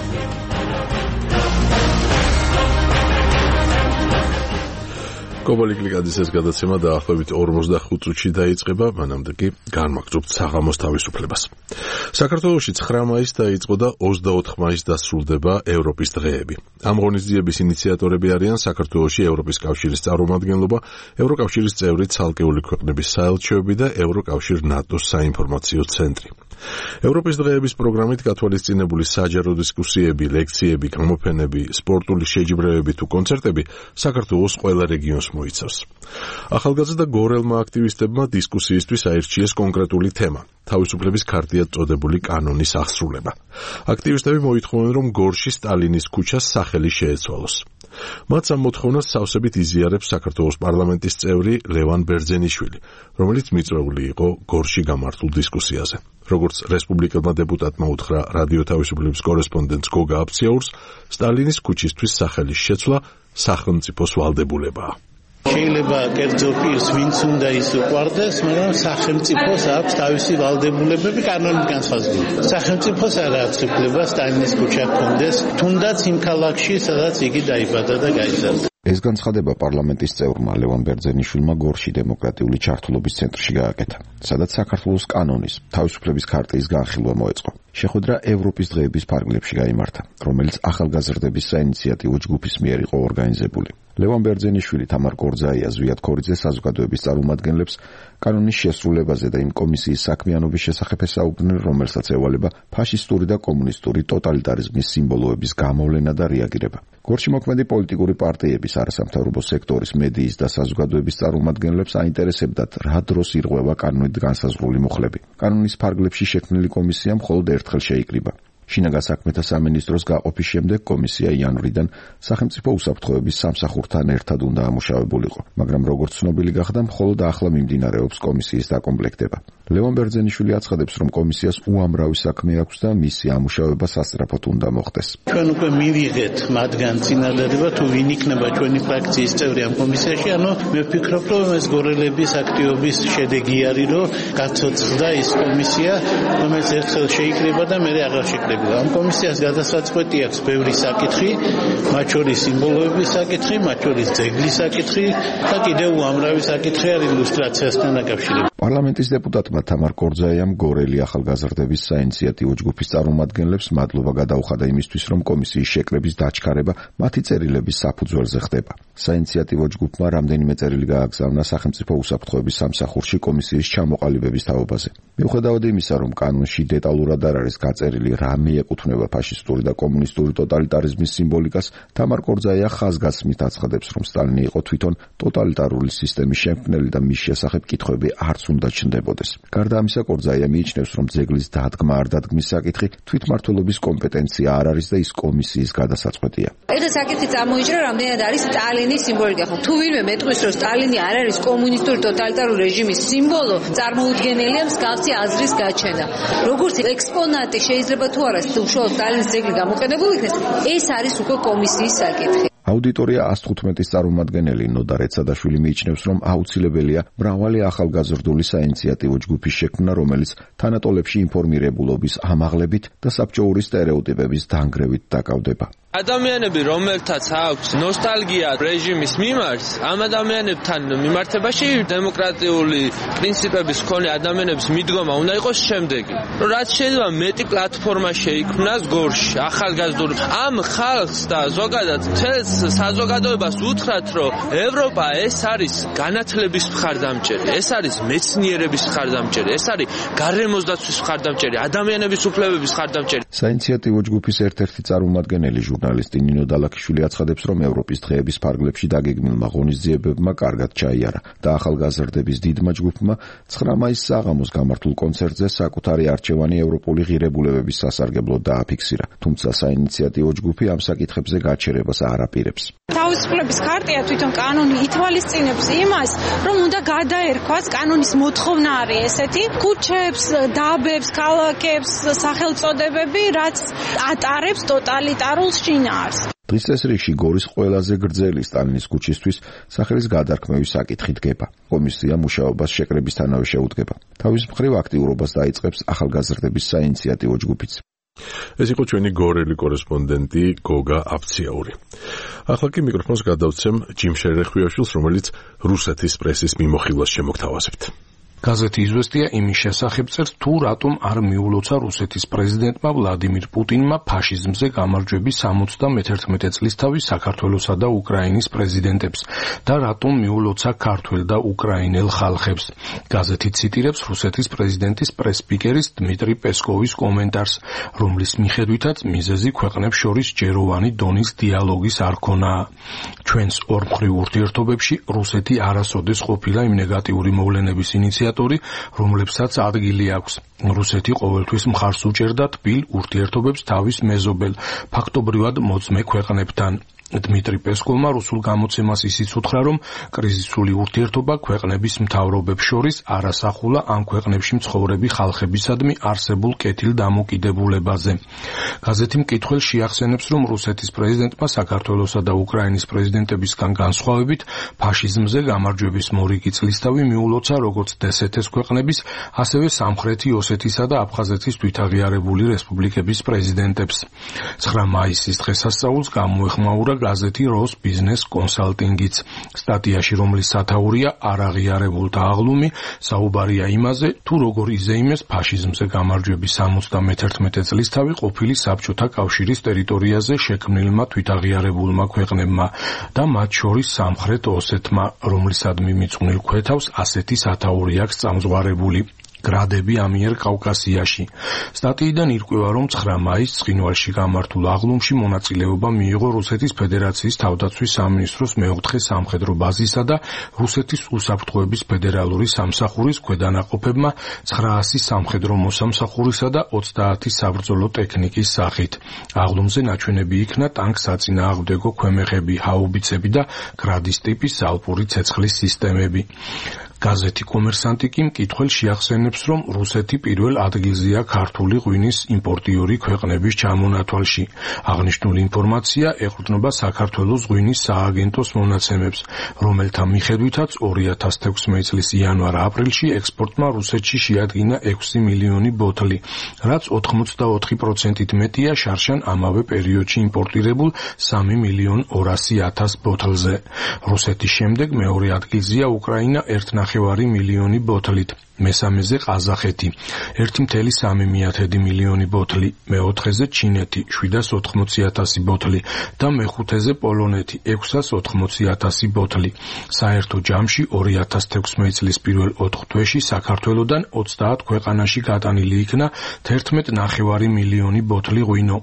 კობალიკლიძის ეს გადაცემა დაახლოებით 45 წუთში დაიწყება, მანამდე კი განმაგრძობთ საღამოს თავისუფლებას. საქართველოში 9 მაისს დაიწყო და 24 მაისს დასრულდება ევროპის დღეები. ამ ღონისძიების ინიციატორები არიან საქართველოში ევროპის კავშირის წარმომადგენლობა, ევროკავშირის წევრი ცალკეული ქვეყნების საელჩოები და ევროკავშირ ნატოს საინფორმაციო ცენტრი. ევროპის დღეების პროგრამით გათვალისწინებული საჯარო დისკუსიები, ლექციები, გამოფენები, სპორტული შეჯიბრებები თუ კონცერტები საქართველოს ყველა რეგიონს მოიცავს. ახალგაზრდა გორელმა აქტივისტებმა დისკუსიისთვის აირჩიეს კონკრეტული თემა, თავისუფლების ქარტიად წოდებული კანონის აღსრულება. აქტივისტები მოითხოვენ, რომ გორში სტალინის ქუჩას სახელი შეეცვალოს. მათ ამ მოთხოვნას სავსებით იზიარებს საქართველოს პარლამენტის წევრი ლევან ბერძენიშვილი, რომელიც მიწვეული იყო გორში გამართულ დისკუსიაზე. როგორც რესპუბლიკელმა დეპუტატმა უთხრა რადიო თავისუფლების კორესპონდენტს გოგა აფციაურს, სტალინის ქუჩისთვის სახელის შეცვლა სახელმწიფოს ვალდებულებაა. შეიძლება კერძო პირს ვინც უნდა ის უყვარდეს, მაგრამ სახელმწიფოს აქვს თავისი ვალდებულებები კანონით განსაზღვრული. სახელმწიფოს არ აქვს უფლება სტალინის ქუჩა ჰქონდეს, თუნდაც იმ ქალაქში, სადაც იგი დაიბადა და გაიზარდა. ეს განცხადება პარლამენტის წევრმა ლევან ბერძენიშვილმა გორში დემოკრატიული ჩართულობის ცენტრში გააკეთა, სადაც საქართველოს კანონის თავისუფლების ქარტიის განხილვა მოეწყო. შეხვედრა ევროპის დღეების ფარგლებში გაიმართა, რომელიც ახალგაზრდების საინიციატივო ჯგუფის მიერ იყო ორგანიზებული. ლევან ბერძენიშვილი, თამარ კორძაია, ზვიად ქორიძე საზოგადოების წარმომადგენლებს კანონის შესრულებაზე და იმ კომისიის საქმიანობის შესახებ ესაუბრნენ, რომელსაც ევალება ფაშისტური და კომუნისტური ტოტალიტარიზმის სიმბოლოების გამოვლენა და რეაგირება. გორში მოქმედი პოლიტიკური პარტიების, არასამთავრობო სექტორის, მედიის და საზოგადოების წარმომადგენლებს აინტერესებდათ, რა დროს ირღვევა კანონით განსაზღვრული მუხლები. კანონის ფარგლებში შექმნილი კომისია მხოლოდ ერთხელ შეიკრიბა. შინაგან საქმეთა სამინისტროს გაყოფის შემდეგ კომისია იანვრიდან სახელმწიფო უსაფრთხოების სამსახურთან ერთად უნდა ამუშავებულიყო, მაგრამ როგორც ცნობილი გახდა, მხოლოდ ახლა მიმდინარეობს კომისიის დაკომპლექტება. ლევან ბერძენიშვილი აცხადებს, რომ კომისიას უამრავი საქმე აქვს და მისი ამუშავება სასწრაფოდ უნდა მოხდეს. ჩვენ უკვე მივიღეთ მათგან წინადადება, თუ ვინ იქნება ჩვენი ფრაქციის წევრი ამ კომისიაში, ანუ მე ვფიქრობ, რომ ეს გორელების აქტივობის შედეგი არის, რომ გაცოცხლდა ის კომისია, რომელიც ერთხელ შეიკრიბა და მერე აღარ შეკრიბა. ამ კომისიას გადასაწყვეტი აქვს ბევრი საკითხი, მათ შორის სიმბოლოების საკითხი, მათ შორის ძეგლის საკითხი და კიდევ უამრავი საკითხი არის ილუსტრაციასთან დაკავშირებული. პარლამენტის დეპუტატმა თამარ კორძაიამ გორელი ახალგაზრდების საინიციატივო ჯგუფის წარმომადგენლებს მადლობა გადაუხადა იმისთვის, რომ კომისიის შეკრების დაჩქარება მათი წერილების საფუძველზე ხდება. საინიციატივო ჯგუფმა რამდენიმე წერილი გააგზავნა სახელმწიფო უსაფრთხოების სამსახურში კომისიის ჩამოყალიბების თაობაზე. მიუხედავად იმისა, რომ კანონში დეტალურად არ არის გაწერილი რა მიეკუთვნება ფაშისტური და კომუნისტური ტოტალიტარიზმის სიმბოლიკას, თამარ კორძაია ხაზგასმით აცხადებს, რომ სტალინი იყო თვითონ ტოტალიტარული სისტემის შემქმნელი და მის შესახებ კითხვები არც უნდა ჩნდებოდეს. გარდა ამისა, კორძაია მიიჩნევს, რომ ძეგლის დადგმა არ დადგმის საკითხი თვითმმართველობის კომპეტენცია არ არის და ის კომისიის გადასაწყვეტია. ერთ საკითხი წარმოიჭრა, რამდენად არის სტალინის სიმბოლიკა. ხო, თუ ვინმე მეტყვის, რომ სტალინი არ არის კომუნისტური ტოტალიტარული რეჟიმის სიმბოლო, წარმოუდგენელია მსგავსი აზრის გაჩენა. როგორც ექსპონატი შეიძლება თუ არა უშუალოდ სტალინის ძეგლი გამოყენებული იქნეს, ეს არის უკვე კომისიის საკითხი. აუდიტორია 115-ის წარმომადგენელი ნოდა რეცადაშვილი მიიჩნევს, რომ აუცილებელია მრავალი ახალგაზრდული საინიციატივო ჯგუფის შექმნა, რომელიც თანატოლებში ინფორმირებულობის ამაღლებით და საბჭოური სტერეოტიპების დანგრევით დაკავდება. ადამიანები, რომელთაც აქვს ნოსტალგია რეჟიმის მიმართ, ამ ადამიანებთან მიმართებაში დემოკრატიული პრინციპების მქონე ადამიანების მიდგომა უნდა იყოს შემდეგი. რაც შეიძლება მეტი პლატფორმა შეიქმნას გორში, ახალგაზრდულ ამ ხალხს და ზოგადად მთელს საზოგადოებას უთხრათ, რომ ევროპა ეს არის განათლების მხარდამჭერი, ეს არის მეცნიერების მხარდამჭერი, ეს არის გარემოს დაცვის მხარდამჭერი, ადამიანების უფლებების მხარდამჭერი. საინიციატივო ჯგუფის ერთ-ერთი წარმომადგენელი ჟურნალისტი ნინო დალაქიშვილი აცხადებს, რომ ევროპის დღეების ფარგლებში დაგეგმილმა ღონისძიებებმა კარგად ჩაიარა და ახალგაზრდების დიდმა ჯგუფმა 9 მაისს საღამოს გამართულ კონცერტზე საკუთარი არჩევანი ევროპული ღირებულებების სასარგებლოდ დააფიქსირა. თუმცა საინიციატივო ჯგუფი ამ საკითხებზე გაჩერებას არ აპირებს. თავისუფლების ქარტია თვითონ კანონი ითვალისწინებს იმას, რომ უნდა გადაერქვას კანონის მოთხოვნა არის ესეთი, ქუჩებს, დაბებს, ქალაქებს, სახელწოდებები, რაც ატარებს ტოტალიტარულ შინაარს. დღის წესრიგში გორის ყველაზე გრძელი სტალინის ქუჩისთვის სახელის გადარქმევის საკითხი დგება. კომისია მუშაობას შეკრებისთანავე შეუდგება. თავის მხრივ აქტიურობას დაიწყებს ახალგაზრდების საინიციატივო ჯგუფიც. ეს იყო ჩვენი გორელი კორესპონდენტი გოგა აფციაური. ახლა კი მიკროფონს გადავცემ ჯიმ შერეხვიაშვილს, რომელიც რუსეთის პრესის მიმოხილვას შემოგთავაზებთ. გაზეთი „იზვესტია“ იმის შესახებ წერს, თუ რატომ არ მიულოცა რუსეთის პრეზიდენტმა ვლადიმირ პუტინმა ფაშიზმზე გამარჯვების 71 წლისთავი საქართველოსა და უკრაინის პრეზიდენტებს და რატომ მიულოცა ქართველ და უკრაინელ ხალხებს. გაზეთი ციტირებს რუსეთის პრეზიდენტის პრეს-სპიკერის დმიტრი პესკოვის კომენტარს, რომლის მიხედვითაც მიზეზი ქვეყნებს შორის ჯეროვანი დონის დიალოგის არქონაა. ჩვენს ორმხრივ ურთიერთობებში რუსეთი არასოდეს ყოფილა იმ ნეგატიური მოვლენების ინიციატორი, რომლებსაც ადგილი აქვს. რუსეთი ყოველთვის მხარს უჭერდა თბილ ურთიერთობებს თავის მეზობელ, ფაქტობრივად მოწმე ქვეყნებთან. დმიტრი პესკოვმა რუსულ გამოცემას ისიც უთხრა, რომ კრიზისული ურთიერთობა ქვეყნების მთავრობებს შორის არასახულა ამ ქვეყნებში მცხოვრები ხალხებისადმი არსებულ კეთილდამოკიდებულებაზე. გაზეთი მკითხველს შეახსენებს, რომ რუსეთის პრეზიდენტმა საქართველოსა და უკრაინის პრეზიდენტებისგან განსხვავებით ფაშიზმზე გამარჯვების მორიგი წლისთავი მიულოცა როგორც დსთ-ს ქვეყნების, ასევე სამხრეთი ოსეთისა და აფხაზეთის თვითაღიარებული რესპუბლიკების პრეზიდენტებს. 9 მაისის დღესასწაულს გამოეხმაურა გაზეთი როს ბიზნეს კონსალტინგიც. სტატიაში, რომლის სათაურია არაღიარებულთა აღლუმი, საუბარია იმაზე, თუ როგორ იზეიმეს ფაშიზმზე გამარჯვების 71 წლისთავი ყოფილი საბჭოთა კავშირის ტერიტორიაზე შექმნილმა თვითაღიარებულმა ქვეყნებმა და მათ შორის სამხრეთ ოსეთმა, რომლისადმი მიძღვნილ ქვეთავს ასეთი სათაური აქვს წამზღვარებული. გრადები ამიერ კავკასიაში. სტატიიდან ირკვევა, რომ 9 მაისს ცხინვალში გამართულ აღლუმში მონაწილეობა მიიღო რუსეთის ფედერაციის თავდაცვის სამინისტროს მეოთხე სამხედრო ბაზისა და რუსეთის უსაფრთხოების ფედერალური სამსახურის ქვედანაყოფებმა 900 სამხედრო მოსამსახურისა და 30 საბრძოლო ტექნიკის სახით. აღლუმზე ნაჩვენები იქნა ტანკ-საწინააღმდეგო ქვემეხები, ჰაუბიცები და გრადის ტიპის ალპური ცეცხლის სისტემები. გაზეთი კომერსანტი კი მკითხველს შეახსენებს, რომ რუსეთი პირველ ადგილზეა ქართული ღვინის იმპორტიორი ქვეყნების ჩამონათვალში. აღნიშნული ინფორმაცია ეყრდნობა საქართველოს ღვინის სააგენტოს მონაცემებს, რომელთა მიხედვითაც 2016 წლის იანვარ-აპრილში ექსპორტმა რუსეთში შეადგინა 6 მილიონი ბოთლი, რაც 84%-ით მეტია შარშან ამავე პერიოდში იმპორტირებულ 3.200.000 ბოთლზე. რუსეთის შემდეგ მეორე ადგილზეა უკრაინა 1.5 მილიონი ბოთლით. მესამეზე ყაზახეთი 1.3 მილიონი ბოთლი, მეოთხეზე ჩინეთი 780.000 ბოთლი და მეხუთეზე პოლონეთი 680.000 ბოთლი. საერთო ჯამში 2016 წლის პირველ 4 თვეში საქართველოდან 30 ქვეყანაში გატანილი იქნა 11.5 მილიონი ბოთლი ღვინო,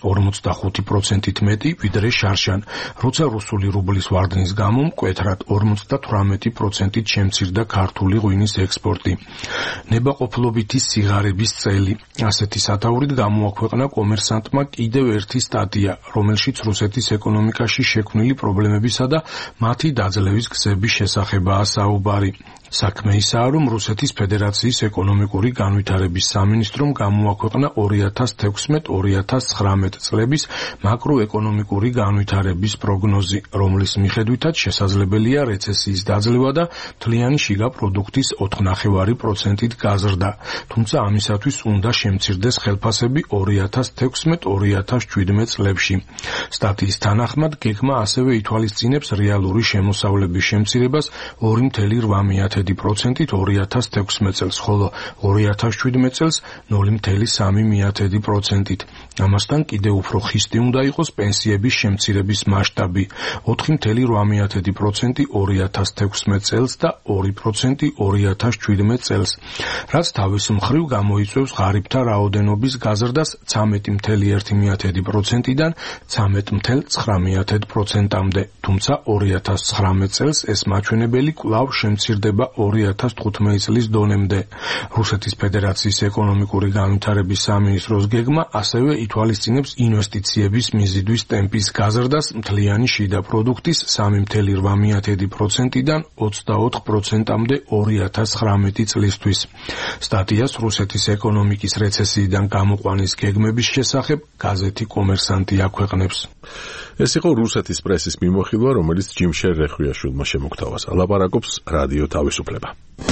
45%-ით მეტი ვიდრე შარშან, როცა რუსული რუბლის ვარდნის გამო მკვეთრად 58%-ით შემცირდა ქართული ღვინის ექსპორტი. ნებაყოფლობითი სიღარების წელი. ასეთი სათაურით გამოაქვეყნა კომერსანტმა კიდევ ერთი სტატია, რომელშიც რუსეთის ეკონომიკაში შექმნილი პრობლემებისა და მათი დაძლევის გზების შესახებაა საუბარი. საქმე ისაა, რომ რუსეთის ფედერაციის ეკონომიკური განვითარების სამინისტრომ გამოაქვეყნა 2016-2019 წლების მაკროეკონომიკური განვითარების პროგნოზი, რომლის მიხედვითაც შესაძლებელია რეცესიის დაძლევა და მთლიანი შიგა პროდუქტის 4.5%-ით გაზრდა. თუმცა ამისათვის უნდა შემცირდეს ხელფასები 2016-2017 წლებში. სტატიის თანახმად გეგმა ასევე ითვალისწინებს რეალური შემოსავლების შემცირებას 2.8%-ით 2016 წელს, ხოლო 2017 წელს 0.3%-ით. ამასთან კიდევ უფრო ხისტი უნდა იყოს პენსიების შემცირების მასშტაბი 4.8% 2016 წელს და 2% 2017 წელს, რაც თავის მხრივ გამოიწვევს ღარიბთა რაოდენობის გაზრდას 13.1%-დან 13.9%-მდე, თუმცა 2019 წელს ეს მაჩვენებელი კვლავ შემცირდება 2015 წლის დონემდე. რუსეთის ფედერაციის ეკონომიკური განვითარების სამინისტროს გეგმა ასევე ითვალისწინებს ინვესტიციების მიზიდვის ტემპის გაზრდას მთლიანი შიდა პროდუქტის 3.8%-დან 24%-მდე 2019 წლისთვის. სტატიას რუსეთის ეკონომიკის რეცესიიდან გამოყვანის გეგმების შესახებ გაზეთი კომერსანტი აქვეყნებს. ეს იყო რუსეთის პრესის მიმოხილვა, რომელიც ჯიმშერ რეხვიაშვილმა შემოგთავაზა. ლაპარაკობს რადიო თავისუფლება.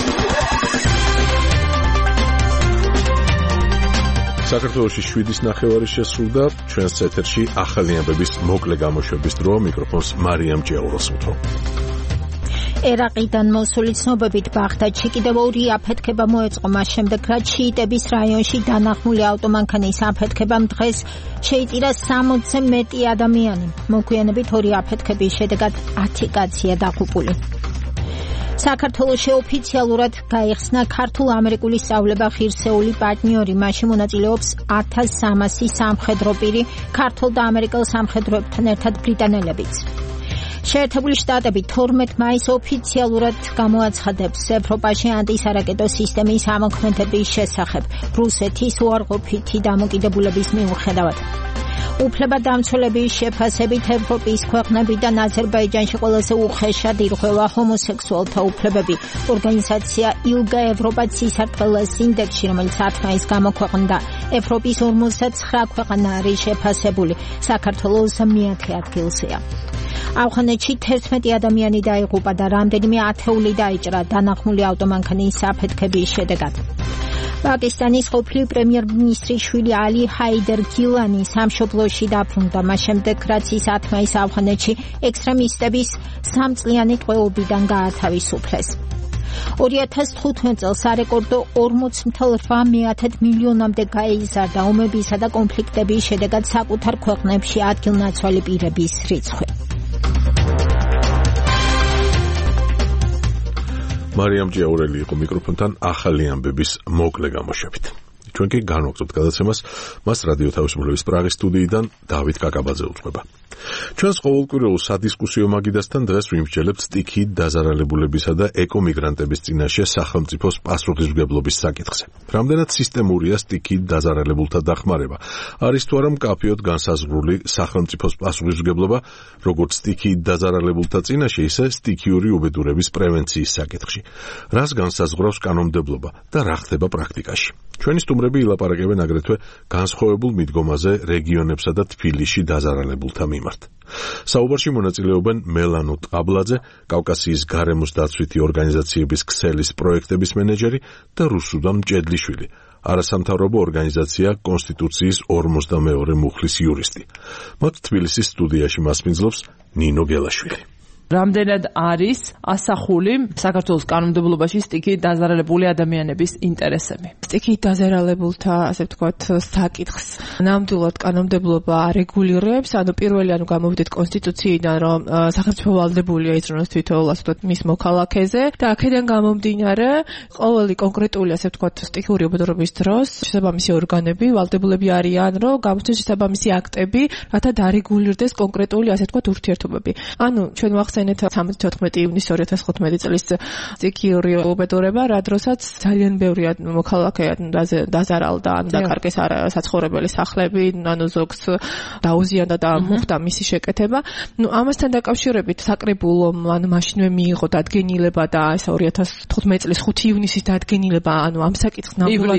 საქართველოში 7:09 შესრულდა, ჩვენს ეთერში ახალი ამბების მოკლე გამოშვების დრო, მიკროფონს მარიამ ჭიაურელს უთხოვ. ერაყიდან მოსული ცნობებით ბაღდადში კიდევ ორი აფეთქება მოეწყო მას შემდეგ, რაც შიიტების რაიონში დანახმული ავტომანქანის აფეთქებამ დღეს შეიტირა 60-ზე მეტი ადამიანი. მოგვიანებით ორი აფეთქების შედეგად 10 კაცია დაღუპული. საქართველოში ოფიციალურად გაიხსნა ქართულ-ამერიკული სწავლება ღირსეული პარტნიორი. მასში მონაწილეობს 1300 სამხედრო პირი, ქართულ და ამერიკელ სამხედროებთან ერთად ბრიტანელებიც. შეერთებული შტატები 12 მაისს ოფიციალურად გამოაცხადებს ევროპაში ანტისარაკეტო სისტემის ამოქმედების შესახებ რუსეთის უარყოფითი დამოკიდებულების მიუხედავად. უფლებადამცველების შეფასებით ევროპის ქვეყნებიდან აზერბაიჯანში ყველაზე უხეშად ირღვევა ჰომოსექსუალთა უფლებები. ორგანიზაცია ILGA ევროპა სისარტყელეს ინდექსში, რომელიც 10 მაისს გამოქვეყნდა, ევროპის 59 ქვეყანა არის შეფასებული, საქართველოს მე-10 ადგილზეა. ავღანეთში 11 ადამიანი დაიღუპა და რამდენიმე ათეული დაიჭრა დანახმული ავტომანქანის აფეთქების შედეგად. პაკისტანის ყოფილი პრემიერ-მინისტრის შვილი ალი ჰაიდერ გილანი სამშობლოში დაბრუნდა, მას შემდეგ რაც ის 10 მაისს ავღანეთში ექსტრემისტების 3 წლიანი ტყვეობიდან გაათავისუფლეს. 2015 წელს სარეკორდო 40.8 მილიონამდე გაიზარდა ომებისა და კონფლიქტების შედეგად საკუთარ ქვეყნებში ადგილნაცვალი პირების რიცხვი. მარიამ ჭიაურელი იყო მიკროფონთან ახალი ამბების მოკლე გამოშვებით. ჩვენ კი განვაგრძობთ გადაცემას, მას რადიო თავისუფლების პრაღის სტუდიიდან დავით კაკაბაძე უძღვება. ჩვენს ყოველკვირეულ სადისკუსიო მაგიდასთან დღეს ვიმსჯელებთ სტიქიით დაზარალებულებისა და ეკომიგრანტების წინაშე სახელმწიფოს პასუხისმგებლობის საკითხზე. რამდენად სისტემურია სტიქიით დაზარალებულთა დახმარება? არის თუ არა მკაფიოდ განსაზღვრული სახელმწიფოს პასუხისმგებლობა, როგორც სტიქიით დაზარალებულთა წინაშე, ისე სტიქიური უბედურების პრევენციის საკითხში? რას განსაზღვრავს კანონმდებლობა და რა ხდება პრაქტიკაში? ჩვენი სტუმრები ილაპარაკებენ აგრეთვე განსხვავებულ მიდგომაზე რეგიონებსა და თბილისში დაზარალებულთა მიმართ. საუბარში მონაწილეობენ მელანო ტყაბლაძე, კავკასიის გარემოს დაცვითი ორგანიზაციების ქსელის პროექტების მენეჯერი და რუსუდან მჭედლიშვილი, არასამთავრობო ორგანიზაცია კონსტიტუციის 42 მუხლის იურისტი. მათ თბილისის სტუდიაში მასპინძლობს ნინო გელაშვილი. რამდენად არის ასახული საქართველოს კანონმდებლობაში სტიქიით დაზარალებული ადამიანების ინტერესები. სტიქიით დაზარალებულთა, ასე ვთქვათ, საკითხს ნამდვილად კანონმდებლობა არეგულირებს, პირველი გამოვიდეთ კონსტიტუციიდან, რომ სახელმწიფო ვალდებულია იზრუნოს თვითონ, ასე ვთქვათ, მის მოქალაქეზე და აქედან გამომდინარე, ყოველი კონკრეტული, ასე ვთქვათ, სტიქიური უბედურების დროს შესაბამისი ორგანები ვალდებულები არიან, რომ გამოსცეს შესაბამისი აქტები, რათა დარეგულირდეს კონკრეტული, ასე ვთქვათ, ურთიერთობები. ჩვენ ვახსენეთ ახსენეთ 14 ივნის 2015 წლის სტიქიური უბედურება, რა დროსაც ძალიან ბევრი მოქალაქე დაზარალდა, დაკარგეს საცხოვრებელი სახლები, ზოგს დაუზიანდა და მოხდა მისი შეკეთება. ამასთან დაკავშირებით საკრებულომ მაშინვე მიიღო დადგენილება და ეს 2015 წლის 5 ივნისის დადგენილება, ამ საკითხს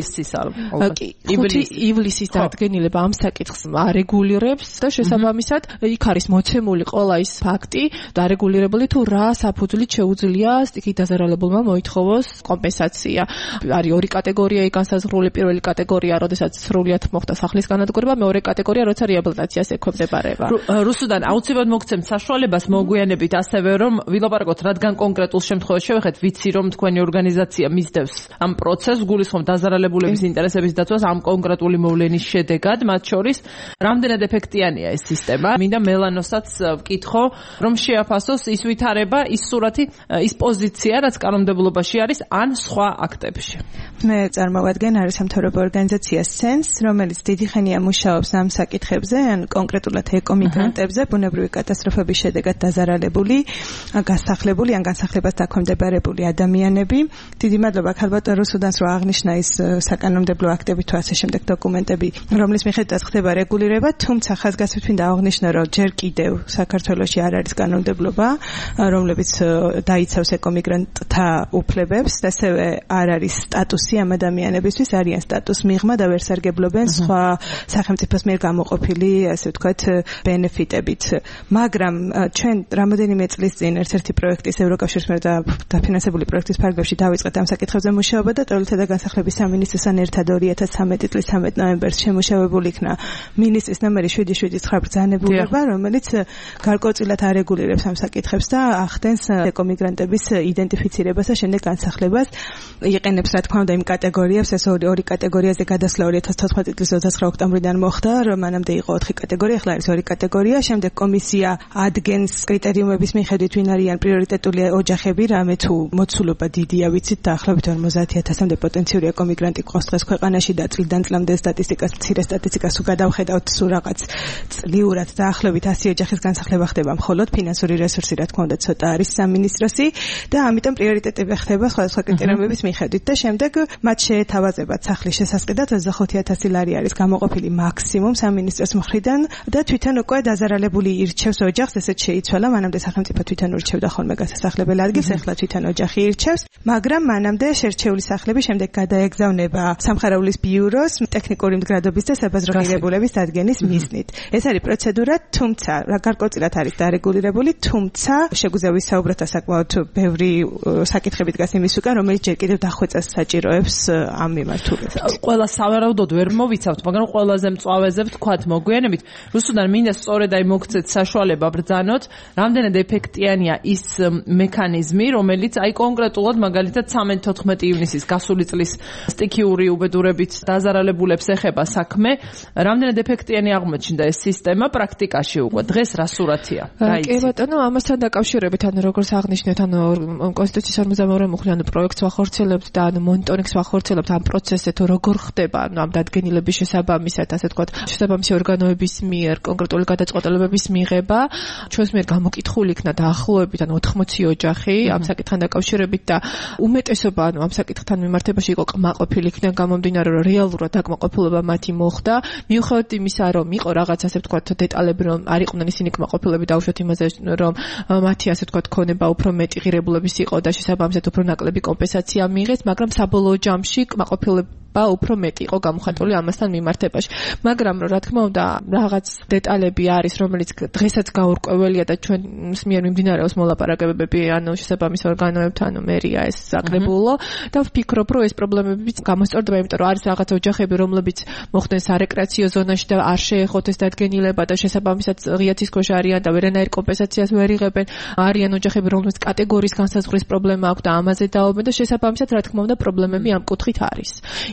ივლისის დადგენილება ამ საკითხს არეგულირებს და შესაბამისად იქ არის მოცემული ყველა ის ფაქტი დარეგულირებული თუ რა საფუძვლით შეუძლია სტიქით დაზარალებულმა მოითხოვოს კომპენსაცია. არის ორი კატეგორია განსაზღვრული, პირველი კატეგორია, როდესაც სრულიად მოხდა სახლის განადგურება, მეორე კატეგორია, როცა რეაბილიტაციას ექვემდებარება. რუსუდან აუცილებლად მოგცემთ საშუალებას მოგვიანებით ასევე რომ ვილაპარაკოთ, რადგან კონკრეტულ შემთხვევაში შევეხეთ, ვიცი რომ თქვენი ორგანიზაცია მისდევს ამ პროცესს, გულისხმობ დაზარალებულების ინტერესების დაცვას ამ კონკრეტული მოვლენის შედეგად, მათ შორის რამდენად ეფექტიანია ეს სისტემა. მინდა მელანოსაც ვკითხო, რომ შეაფასოს ის ვითარება, ის სურათი, ის პოზიცია, რაც კანონმდებლობაში არის, ან სხვა აქტებში. მე წარმოვადგენ არის სამთავრობო ორგანიზაცია SENS, რომელიც დიდი ხანია მუშაობს ამ საკითხებზე, ან კონკრეტულად ეკომიგრანტებზე, ბუნებრივი კატასტროფების შედეგად დაზარალებული, გასახლებული ან განსახლებას დაქვემდებარებული ადამიანები. დიდი მადლობა ქალბატონ რუსუდანს, რომ აღნიშნა ის საკანონმდებლო აქტები თუ ასე შემდეგ დოკუმენტები, რომლის მიხედვითაც ხდება რეგულირება, თუმცა ხაზგასმით მინდა აღნიშნო, რომ ჯერ კიდევ საქართველოში არ არის კანონმდებლობა, რომლებიც დაიცავს ეკომიგრანტთა უფლებებს, ასევე არ არის სტატუსი ამ ადამიანებისთვის, არიან სტატუს მიღმა და ვერ სარგებლობენ სხვა სახელმწიფოს მიერ გამოყოფილი, ასე ვთქვათ, ბენეფიტებით. მაგრამ ჩვენ რამოდენიმე წლის წინ ერთ-ერთი პროექტის ევროკავშირის მიერ დაფინანსებული პროექტის ფარგლებში დავიწყეთ ამ საკითხებზე მუშაობა და ტოლთა და განსახლების სამინისტროსთან ერთად 2013 წლის 13 ნოემბერს შემუშავებული იქნა მინისტრის ნომერი 779 ბრძანებულება, რომელიც გარკვეულწილად არეგულირებს ამ საკითხებს და ახდენს ეკომიგრანტების იდენტიფიცირებას და შემდეგ განსახლებას. იყენებს რა თქმა უნდა იმ კატეგორიებს, ეს ორი კატეგორიაზე გადასვლა 2014 წლის 29 ოქტომბრიდან მოხდა, რომ მანამდე იყო 4 კატეგორია, ახლა არის 2 კატეგორია. შემდეგ კომისია ადგენს კრიტერიუმების მიხედვით ვინ არიან პრიორიტეტული ოჯახები, რამე თუ მოცულობა დიდია, ვიცით, დაახლოებით 50,000-მდე პოტენციური ეკომიგრანტი ყავს დღეს ქვეყანაში და წლიდან წლამდე სტატისტიკას, მცირე სტატისტიკას თუ გადავხედავთ, სულ რაღაც წლიურად დაახლოებით 100 ოჯახის განსახლება ხდება მხოლოდ, ფინანსური რესურსი რა თქმა უნდა ცოტა არის სამინისტროსი და ამიტომ პრიორიტეტები ხდება სხვადასხვა კრიტერიუმების მიხედვით და შემდეგ მათ შეეთავაზებათ სახლის შესასყიდად 25,000 ლარი არის გამოყოფილი მაქსიმუმ სამინისტროს მხრიდან და თვითონ უკვე დაზარალებული ირჩევს ოჯახს, ესეც შეიცვალა, მანამდე სახელმწიფო თვითონ ურჩევდა ხოლმე გასასახლებელ ადგილს, ახლა თვითონ ოჯახი ირჩევს, მაგრამ მანამდე შერჩეული სახლები შემდეგ გადაეგზავნება სამხარაულის ბიუროს ტექნიკური მდგრადობის და საბაზრო ღირებულების დადგენის მიზნით. ეს არის პროცედურა, თუმცა გარკვეულწილად არის დარეგულირებული, თუმცა შეგვიძლია ვისაუბროთ საკმაოდ ბევრი საკითხები დგას იმის უკან, რომელიც ჯერ კიდევ დახვეწას საჭიროებს ამ მიმართულებით. ყველა სავარაუდოდ ვერ მოვიცავთ, მაგრამ ყველაზე მწვავეზე ვთქვათ მოგვიანებით, რუსუდან მინდა სწორედ აი მოგცეთ საშუალება ბრძანოთ, რამდენად ეფექტიანია ის მექანიზმი, რომელიც აი კონკრეტულად მაგალითად 13-14 ივნისის გასული წლის სტიქიური უბედურებით დაზარალებულებს ეხება საქმე, რამდენად ეფექტიანი აღმოჩნდა ეს სისტემა პრაქტიკაში უკვე დღეს რა სურათია? კი ბატონო, ამასთან დაკავშირებით როგორც აღნიშნეთ, კონსტიტუციის 52 მუხლიან პროექტს ვახორციელებთ და მონიტორინგს ვახორციელებთ ამ პროცესზე, თუ როგორ ხდება ამ დადგენილების შესაბამისად, ასე ვთქვათ, შესაბამისი ორგანოების მიერ კონკრეტული გადაწყვეტილებების მიღება. ჩვენს მიერ გამოკითხული იქნა დაახლოებით 80 ოჯახი ამ საკითხთან დაკავშირებით და უმეტესობა ამ საკითხთან მიმართებაში იყო კმაყოფილი, იქიდან გამომდინარე, რომ რეალურად დაკმაყოფილება მათი მოხდა. მიუხედავად იმისა, რომ იყო რაღაც ასე ვთქვათ დეტალები, რომ არ იყვნენ ისინი კმაყოფილები, დაუშვათ იმაზე, რომ მათი ასე ვთქვათ ქონება უფრო მეტი ღირებულების იყო და შესაბამისად უფრო ნაკლები კომპენსაცია მიიღეს, მაგრამ საბოლოო ჯამში კმაყოფილება უფრო მეტი იყო გამოხატული ამასთან მიმართებაში. მაგრამ რა თქმა უნდა, რაღაც დეტალები არის, რომელიც დღესაც გაურკვეველია და ჩვენს მიერ მიმდინარეობს მოლაპარაკებები, შესაბამის ორგანოებთან, მერია ეს საკრებულო და ვფიქრობ, რომ ეს პრობლემებიც გამოსწორდება, იმიტომ რომ არის რაღაც ოჯახები, რომლებიც მოხდნენ სარეკრეაციო ზონაში და არ შეეხოთ ეს დადგენილება და შესაბამისად ღია ცის ქვეშ არიან და ვერანაირ კომპენსაციას ვერ იღებენ. არიან ოჯახები, რომლებიც კატეგორიის განსაზღვრის პრობლემა აქვს და ამაზე დაობენ და შესაბამისად, რა თქმა უნდა, პრობლემები ამ კუთხით არის.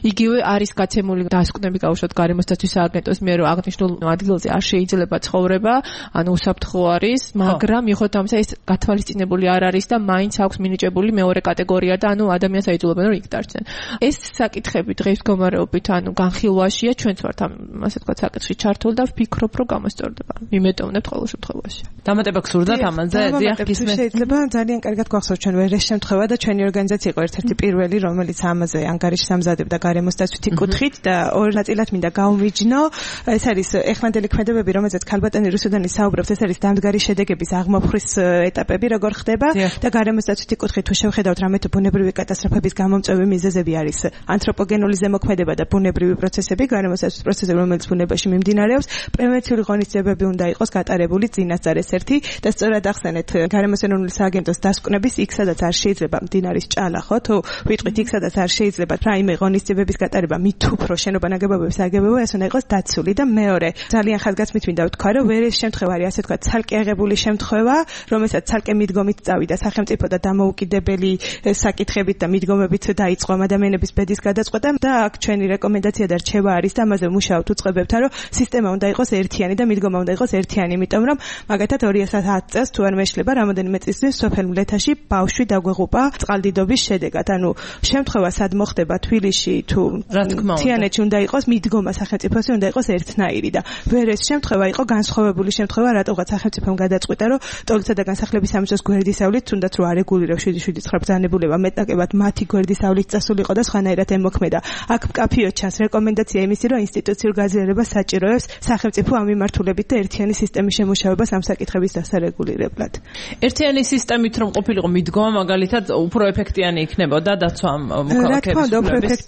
იგივე არის გაცემული დასკვნები გაუშვათ გარემოსდაცვის სააგენტოს მიერ, რომ აღნიშნულ ადგილზე არ შეიძლება ცხოვრება, ანუ უსაფრთხო არის, მაგრამ მიუხედავად ამისა ეს გათვალისწინებული არ არის და მაინც აქვს მინიჭებული მეორე კატეგორია და ანუ ადამიანს აიძულებენ რომ იქ დარჩნენ. ეს საკითხები დღეს მდგომარეობით ანუ განხილვაშია, ჩვენც ვართ ამ ასე ვთქვათ საკითხში ჩართული და ვფიქრობ რომ გამოსწორდება. მიმეტოვნებთ ყოველ შემთხვევაში. დამატება გსურდათ ამაზე? დიახ, გისმენთ. შეიძლება ძალიან კარგად გვახსოვს ჩვენ ვერეს შემთხვევა და ჩვენი ორგანიზაცია იყო ერთ-ერთი პირველი, რომელიც ამაზე ანგარიშს ამზადებდა გარემოსდაცვითი კუთხით და ორ ნაწილად მინდა გავმიჯნო. ეს არის ეხლანდელი ქმედებები, რომელზეც ქალბატონი რუსუდანი საუბრობს, ეს არის დამდგარი შედეგების აღმოფხრის ეტაპები, როგორ ხდება და გარემოსდაცვითი კუთხით თუ შევხედავთ რამე თუ ბუნებრივი კატასტროფების გამომწვევი მიზეზები არის ანთროპოგენული ზემოქმედება და ბუნებრივი პროცესები, გარემოსდაცვითი პროცესები, რომელიც ბუნებაში მიმდინარეობს, პრევენციული ღონისძიებები უნდა იყოს გატარებული წინასწარ ეს ერთი და სწორად ახსენეთ გარემოსდაცვითი სააგენტოს დასკვნების იქ სადაც არ შეიძლება მდინარის ჭალა, ხო, თუ ვიტყვით იქ სადაც არ შეიძლება რაიმე ღონისძიებების გატარება მით უფრო შენობა ნაგებობების აგებობა ეს უნდა იყოს დაცული და მეორე ძალიან ხაზგასმით მინდა ვთქვა რომ ვერ ეს შემთხვევა არის ასე თქვა ცალკე აღებული შემთხვევა რომელსაც ცალკე მიდგომით წავიდა სახელმწიფო და დამოუკიდებელი საკითხებით და მიდგომებით დაიწყო ადამიანების ბედის გადაწყვეტა და აქ ჩვენი რეკომენდაცია და რჩევა არის და ამაზე ვმუშაობთ უწყებებთან რომ სისტემა უნდა იყოს ერთიანი და მიდგომა უნდა იყოს ერთიანი იმიტომ რომ მაგათად 2010 წელს თუ არ მეშლება რამოდენიმე წლის სოფელ მლეთაში ბავშვი დაგვეღუპა წყალდიდობის შედეგად ანუ შემთხვევა სად მოხდება თბილისში თუ თიანეთში უნდა იყოს მიდგომა სახელმწიფოსი უნდა იყოს ერთნაირი და ვერ ეს შემთხვევა იყო განსხვავებული შემთხვევა რატოღაც სახელმწიფომ გადაწყვიტა რომ ტოლისა და განსახილების სამუშაოს გვერდისავლით თუნდაც რო არეგულირებს 779 ბრძანებულება მეტნაკლებად მათი გვერდისავლით წასულიყო და სხვანაირად ემოქმედა აქ მკაფიოდ ჩანს რეკომენდაცია იმისი რომ ინსტიტუციურ გაძლიერებას საჭიროებს სახელმწიფო ამ მიმართულებით და ერთიანი სისტემის შემუშავებას ამ საკითხების დასარეგულირებლად ერთიანი სისტემით რომ ყოფილიყო მიდგომა მაგალითად უფრო ეფექტიანი იქნებოდა დაცვა მოქალაქეების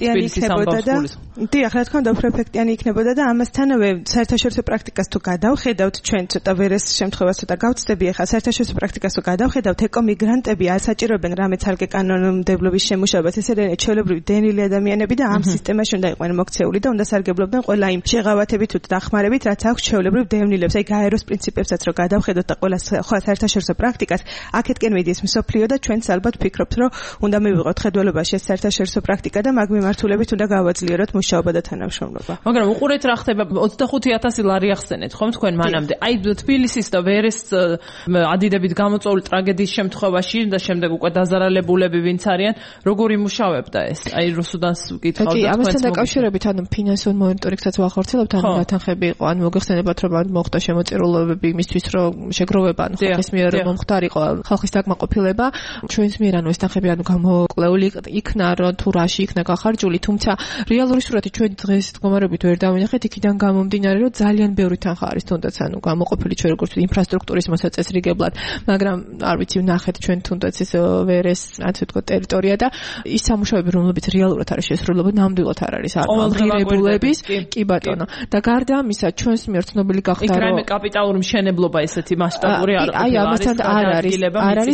დიახ, რა თქმა უნდა, უფრო ეფექტიანი იქნებოდა და ამასთანავე საერთაშორისო პრაქტიკას თუ გადავხედავთ, ჩვენ ცოტა ვერეს შემთხვევას ცოტა გავწდები ახლა საერთაშორისო პრაქტიკას თუ გადავხედავთ, ეკომიგრანტები არ საჭიროებენ რამე ცალკე კანონმდებლობის შემუშავებას, ეს არის ჩვეულებრივი დენილი ადამიანები და ამ სისტემაში უნდა იყვნენ მოქცეული და უნდა სარგებლობდნენ ყველა იმ შეღავათებით თუ დახმარებით, რაც აქვს ჩვეულებრივ დევნილებს, აი გაეროს პრინციპებსაც რო გადავხედოთ და ყველა საერთაშორისო პრაქტიკას, აქეთკენ მიდის მსოფლიო და ჩვენც ალბათ ვფიქრობთ, რომ უნდა მივიღოთ ხედველობაში ეს საერთაშორისო პრაქტიკა და მაგ მიმართულებით უნდა გავაძლიეროთ მუშაობა და თანამშრომლობა. მაგრამ უყურეთ რა ხდება 25000 ლარი ახსენეთ ხომ თქვენ მანამდე. აი თბილისის და ვერეს ადიდებით გამოწვეული ტრაგედიის შემთხვევაში და შემდეგ უკვე დაზარალებულები ვინც არიან, როგორი მუშავებდა ეს? აი რუსუდანს ვკითხავთ და თქვენც ამასთან დაკავშირებით ანუ ფინანსურ მონიტორინგსაც ვახორციელებთ, ანუ გათანხები იყო, ანუ მოგეხსენებათ რომ მოხდა შემოწირულობები იმისთვის რომ შეგროვება ანუ ხალხის მიერ მომხდარიყო ხალხის დაკმაყოფილება, ჩვენს მიერ ანუ ეს თანხები ანუ გამოკლეული იქნა რომ თუ რაში იქნა გახარჯული, თუმცა რეალური სურათი ჩვენ დღეს მდგომარეობით ვერ დავინახეთ იქიდან გამომდინარე რომ ძალიან ბევრი თანხა არის თუნდაც ანუ გამოყოფილი ჩვენ როგორც ინფრასტრუქტურის მოსაწესრიგებლად, მაგრამ არ ვიცი ვნახეთ ჩვენ თუნდაც ეს ვერეს ასე ვთქვათ ტერიტორია და ის სამუშაოები რომლებიც რეალურად არის შესრულებული ნამდვილად არ არის აღღირებულების კი ბატონო და გარდა ამისა ჩვენს მიერ ცნობილი გახდა რომ იქ რაიმე კაპიტალური მშენებლობა ესეთი მასშტაბური არ აი ამასთან არ არის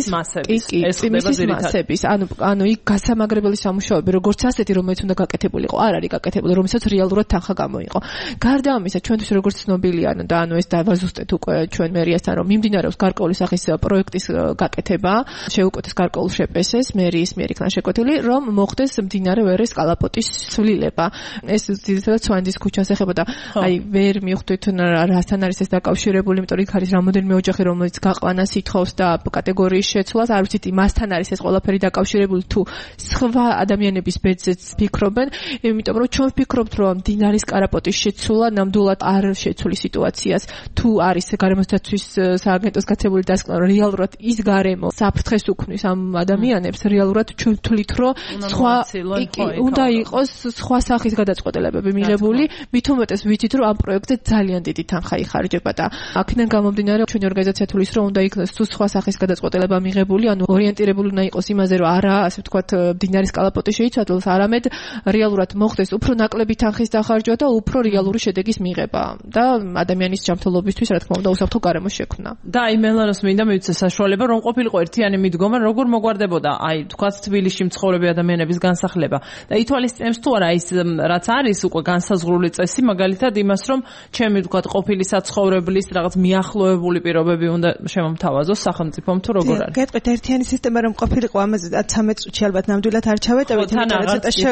მასების ანუ იქ გასამაგრებელი სამუშაოები როგორც ასეთი რომელიც უნდა გაკეთებულიყო არ არის გაკეთებული რომელსაც რეალურად თანხა გამოიყო გარდა ამისა ჩვენთვის როგორც ცნობილია და ანუ ეს დავაზუსტეთ უკვე ჩვენ მერიასთან რომ მიმდინარეობს გარკვეული სახის პროექტის გაკეთება შეუკვეთეს გარკვეულ შეპესეს მერიის მიერ იქნა შეკვეთილი რომ მოხდეს მდინარე ვერეს კალაპოტის ცვლილება ეს ძირითადად სვანდის ქუჩას ეხება და აი ვერ მივხვდით რასთან არის ეს დაკავშირებული იმიტომ რომ იქ არის რამოდენიმე ოჯახი რომელიც გაყვანა სითხოვს და კატეგორიის შეცვლას არ ვიცით იმასთან არის ეს ყველაფერი დაკავშირებული თუ სხვა ადამიანების ბედზეც ფიქრობენ იმიტომ რომ ჩვენ ვფიქრობთ რომ მდინარის კალაპოტის შეცვლა ნამდვილად არ შეცვლის სიტუაციას თუ არის გარემოსდაცვის სააგენტოს გაცემული დასკვნა რეალურად ის გარემო საფრთხეს უქმნის ამ ადამიანებს რეალურად ჩვენ ვთვლით რომ სხვა უნდა იყოს სხვა სახის გადაწყვეტილებები მიღებული მით უმეტეს ვიცით რომ ამ პროექტზე ძალიან დიდი თანხა იხარჯება და აქედან გამომდინარე ჩვენი ორგანიზაცია თulis რომ უნდა იქნას თუ სხვა სახის გადაწყვეტილება მიღებული ანუ ორიენტირებული უნდა იყოს იმაზე რომ არა ასე ვთქვათ მდინარის კალაპოტი შეიცვალოს არამედ რეალურად მოხდეს უფრო ნაკლები თანხის დახარჯვა და უფრო რეალური შედეგის მიღება და ადამიანის ჯანმრთელობისთვის რა თქმა უნდა უსაფრთხო გარემოს შექმნა და აი მელანოს მინდა მივიცე საშუალება რომ ყოფილიყო ერთიანი მიდგომა როგორ მოგვარდებოდა აი თქვათ თბილისში მცხოვრები ადამიანების განსახლება და ითვალისწინებს თუ არა ის რაც არის უკვე განსაზღვრული წესი მაგალითად იმას რომ ჩემი თქვათ ყოფილი საცხოვრებლის რაღაც მიახლოებული პირობები უნდა შემომთავაზოს სახელმწიფომ თუ როგორ არის გეტყვით ერთიანი სისტემა რომ ყოფილიყო ამაზე 13 წუთში ალბათ ნამდვილად არ ჩავეტევით ცოტა შორიდან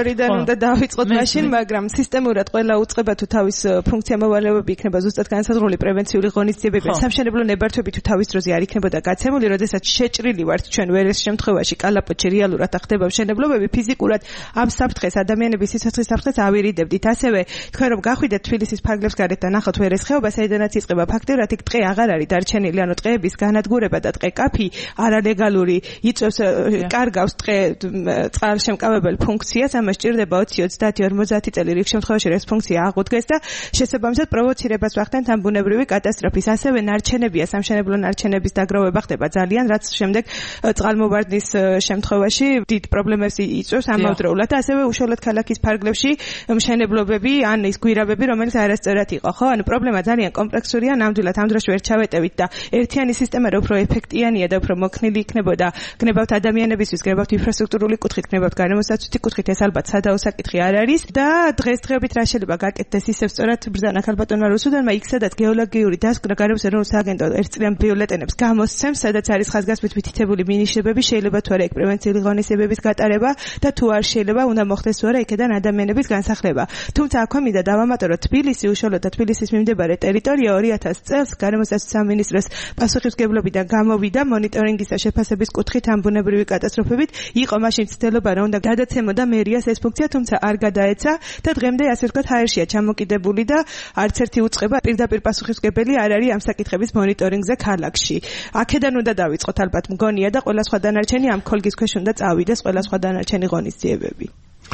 უნდა დავიწყოთ მაშინ, მაგრამ სისტემურად ყველა უწყება თუ თავის ფუნქცია მოვალეობები იქნება ზუსტად განსაზღვრული პრევენციული ღონისძიებები, სამშენებლო ნებართვები თუ თავის დროზე არ იქნებოდა გაცემული, როდესაც შეჭრილი ვართ ჩვენ ვერეს შემთხვევაში კალაპოტში რეალურად ხდება მშენებლობები, ფიზიკურად ამ საფრთხეს ადამიანების სიცოცხლის საფრთხეს ავირიდებდით. ასევე თქვენ რომ გახვიდეთ თბილისის ფარგლებს გარეთ და ნახოთ ვერეს ხეობა, საიდანაც იწყება ფაქტურად იქ ტყე აღარ არის დარჩენილი, ანუ ტყეების განადგურება და ტყე კაფი არალეგალური იწევს კარგავს ტყე წყალშემკავებელ ფუნქციას, ამას ჭირდება 20, 30, 50 წელი რიგ შემთხვევაში ეს ფუნქცია აღუდგეს და შესაბამისად პროვოცირებას ვახდენთ ამ ბუნებრივი კატასტროფის. ასევე ნარჩენებია, სამშენებლო ნარჩენების დაგროვება ხდება ძალიან, რაც შემდეგ წყალმოვარდნის შემთხვევაში დიდ პრობლემებს იწვევს ამავდროულად. ასევე უშუალოდ ქალაქის ფარგლებში მშენებლობები ან ის გვირაბები, რომელიც არასწორად იყო, ხო? ანუ პრობლემა ძალიან კომპლექსურია, ნამდვილად ამ დროში ვერ ჩავეტევით და ერთიანი სისტემა რო უფრო ეფექტიანია და უფრო მოქნილი იქნებოდა, გნებავთ ადამიანებისთვის, გნებავთ ინფრასტრუქტურული კუთხით, გნებავთ გარემოსაცვითი კუთხით, ეს ალბათ სადაო საკითხი არ არის და დღესდღეობით რა შეიძლება გაკეთდეს ისევ სწორად ბრძანა ქალბატონმა რუსუდანმა იქ სადაც გეოლოგიური დასკვნა გარემოს ეროვნულ სააგენტო ერთწლიან ბიულეტენებს გამოსცემს, სადაც არის ხაზგასმით მითითებული მინიშნებები, შეიძლება თუ არა ეგ პრევენციული ღონისძიებების გატარება და თუ არ შეიძლება უნდა მოხდეს თუ არა იქედან ადამიანების განსახლება. თუმცა აქვე მინდა დავამატოთ, თბილისი უშუალოდ და თბილისის მიმდებარე ტერიტორია 2000 წელს გარემოსაცვითი სამინისტროს პასუხისმგებლობიდან გამოვიდა მონიტორინგის და შეფასების კუთხით ამ ბუნებრივი კატასტროფებით. იყო მაშინ ცდილობა რომ უნდა გადაცემოდა მერიას ეს ფუნქცია, თუმცა არ გადაეცა და დღემდე ასე ვთქვათ ჰაერშია ჩამოკიდებული და არც ერთი უწყება პირდაპირ პასუხისმგებელი არ არის ამ საკითხების მონიტორინგზე ქალაქში. აქედან უნდა დავიწყოთ ალბათ მგონია და ყველა სხვა დანარჩენი ამ ქოლგის ქვეშ უნდა წავიდეს ყველა სხვა დანარჩენი ღონისძიებები.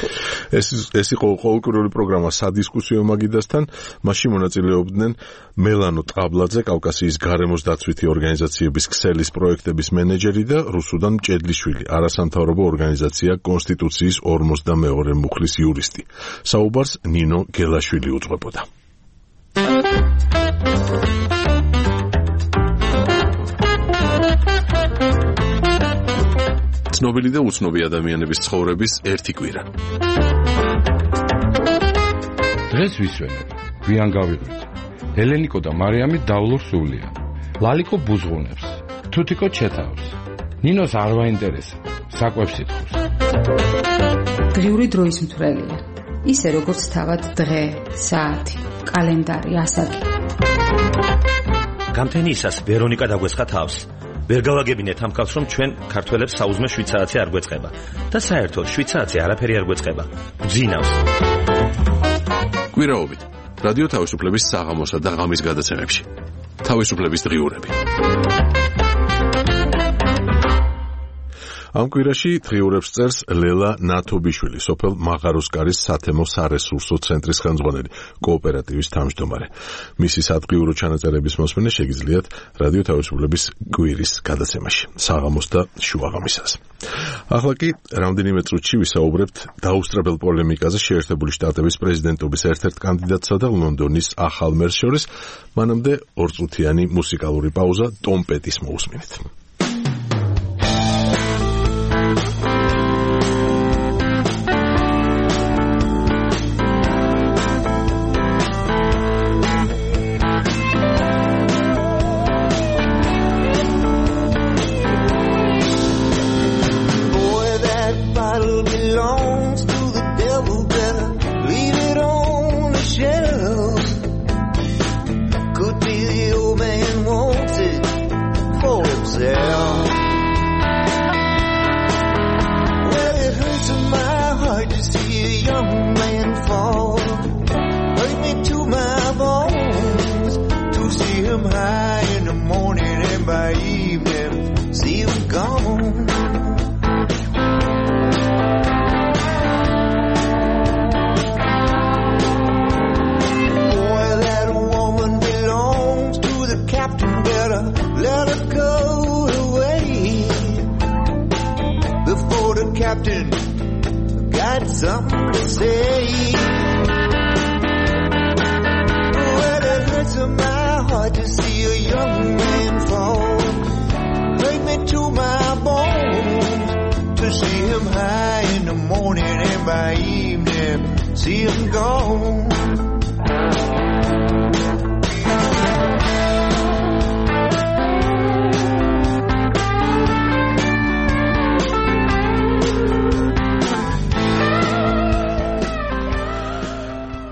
ეს იყო ყოველკვირეული პროგრამა სადისკუსიო მაგიდასთან. მასში მონაწილეობდნენ მელანო ტყაბლაძე, კავკასიის გარემოს დაცვითი ორგანიზაციების ქსელის პროექტების მენეჯერი და რუსუდან მჭედლიშვილი, არასამთავრობო ორგანიზაცია კონსტიტუციის 42 მუხლის იურისტი. საუბარს ნინო გელაშვილი უძღვებოდა. ცნობილი და უცნობი ადამიანების ცხოვრების ერთი კვირა. დღეს ვისვენებ, გვიან გავიღვით. ელენიკო და მარიამი დავლურ სულია. ლალიკო ბუზღუნებს, თუთიკო ჩეთავს. ნინოს არ ვაინტერესა, საკვებს ითხოვს. დღიური დროის მთვრელია. ისე როგორც თავად დღე, საათი, კალენდარი, ასაკი. გამთენიისას ვერონიკა დაგვესხა თავს. ვერ გავაგებინეთ ამ კაცს, რომ ჩვენ ქართველებს საუზმე 7 საათი არ გვეწყება და საერთოდ 7 საათი არაფერი არ გვეწყება. გძინავს. კვირაობით რადიო თავისუფლების საღამოსა და ღამის გადაცემებში. თავისუფლების დღიურები. ამ კვირაში დღიურებს წერს ლელა ნათობიშვილი, სოფელ მაღაროსკარის სათემო სარესურსო ცენტრის ხელმძღვანელი, კოოპერატივის თავმჯდომარე. მისი სადღიურო ჩანაწერების მოსმენა შეგიძლიათ რადიო თავისუფლების კვირის გადაცემაში, საღამოს და შუაღამისას. ახლა კი რამდენიმე წუთში ვისაუბრებთ დაუსწრებელ პოლემიკაზე შეერთებული შტატების პრეზიდენტობის ერთ-ერთ კანდიდატსა და ლონდონის ახალ მერს შორის. მანამდე ორწუთიანი მუსიკალური პაუზა ტომ პეტის მოусმინეთ. Captain got something to say. Well, it hurts my heart to see a young man fall. Hurt me to my bones to see him high in the morning and by evening see him gone.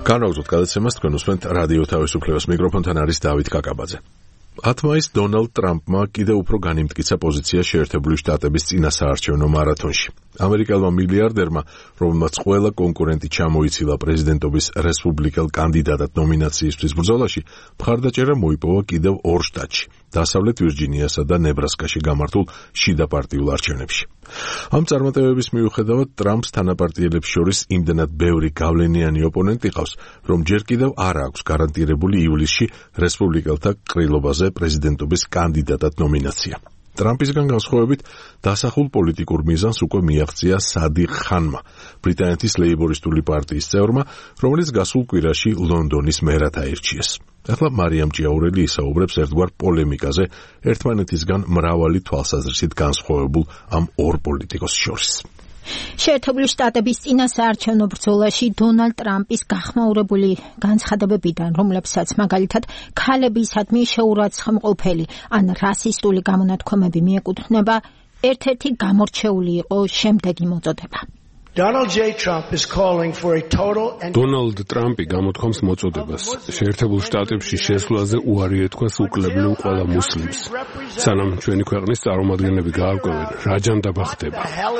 განვაგრძოთ გადაცემას, თქვენ უსმენთ რადიო თავისუფლებას, მიკროფონთან არის დავით კაკაბაძე. 10 მაისს დონალდ ტრამპმა კიდევ უფრო განიმტკიცა პოზიცია შეერთებული შტატების წინასაარჩევნო მარათონში. ამერიკელმა მილიარდერმა, რომელმაც ყველა კონკურენტი ჩამოიცილა პრეზიდენტობის რესპუბლიკელ კანდიდატად ნომინაციისთვის ბრძოლაში, მხარდაჭერა მოიპოვა კიდევ 2 შტატში, დასავლეთ ვირჯინიასა და ნებრასკაში გამართულ შიდა პარტიულ არჩევნებში. ამ წარმატებების მიუხედავად ტრამპს თანაპარტიელებს შორის იმდენად ბევრი გავლენიანი ოპონენტი ყავს, რომ ჯერ კიდევ არ აქვს გარანტირებული ივლისში რესპუბლიკელთა ყრილობაზე პრეზიდენტობის კანდიდატად ნომინაცია. ტრამპისგან განსხვავებით, დასახულ პოლიტიკურ მიზანს უკვე მიაღწია სადიყ ხანმა, ბრიტანეთის ლეიბორისტული პარტიის წევრმა, რომელიც გასულ კვირაში ლონდონის მერად აირჩიეს. ახლა მარიამ ჭიაურელი ისაუბრებს ერთგვარ პოლემიკაზე ერთმანეთისგან მრავალი თვალსაზრისით განსხვავებულ ამ ორ პოლიტიკოსს შორის. შეერთებული შტატების წინასაარჩევნო ბრძოლაში დონალდ ტრამპის გახმაურებული განცხადებებიდან, რომლებსაც მაგალითად ქალებისადმი შეურაცხმყოფელი ან რასისტული გამონათქვამები მიეკუთვნება, ერთ-ერთი გამორჩეული იყო შემდეგი მოწოდება. დონალდ ტრამპი გამოთქვამს მოწოდებას შეერთებულ შტატებში შესვლაზე უარი ეთქვას უკლებლიურ ყველა მუსლიმს, სანამ ჩვენი ქვეყნის წარმომადგენლები გაარკვევენ, რა ჯანდაბა ხდება.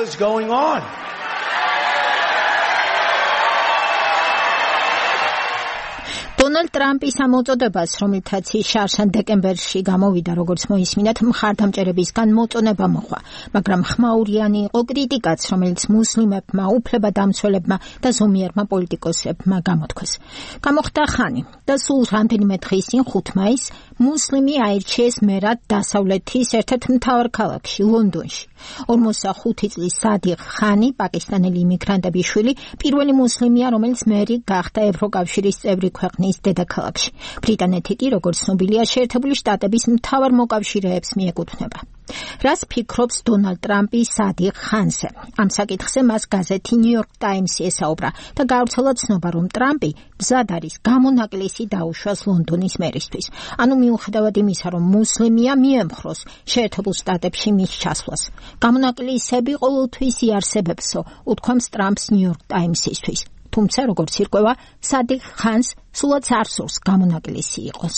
დონალდ ტრამპის ამ მოწოდებას, რომელთაც შარშან დეკემბერში გამოვიდა, როგორც მოისმინათ, მხარდამჭერებისგან მოწონება მოყვა, მაგრამ ხმაურიანი იყო კრიტიკაც, რომელიც მუსლიმებმა, უფლებადამცველებმა და ზომიერმა პოლიტიკოსებმა გამოთქვეს. გამოხდა ხანი და სულ რამდენიმე დღის წინ 5 მაისს მუსლიმი აირჩიეს მერად დასავლეთის ერთ-ერთ მთავარ ქალაქში, ლონდონში. 45 წლის სადიყ ხანი, პაკისტანელი იმიგრანტების შვილი, პირველი მუსლიმია, რომელიც მერი გახდა ევროკავშირის წევრი ქვეყნის დედაქალაქში. ბრიტანეთი კი, როგორც ცნობილია, შეერთებული შტატების მთავარ მოკავშირეებს მიეკუთვნება. რას ფიქრობს დონალდ ტრამპი სადიყ ხანზე? ამ საკითხზე მას გაზეთი New York Times-ი ესაუბრა და გავრცელა ცნობა, რომ ტრამპი მზად არის გამონაკლისი დაუშვას ლონდონის მერისთვის. ანუ მიუხედავად იმისა, რომ მუსლიმია, მიემხროს შეერთებულ შტატებში მის ჩასვლას. გამონაკლისები ყოველთვის იარსებებსო, უთქვამს ტრამპს New York Times-ისთვის. თუმცა, როგორც ირკვევა, სადიყ ხანს სულაც არ სურს გამონაკლისი იყოს.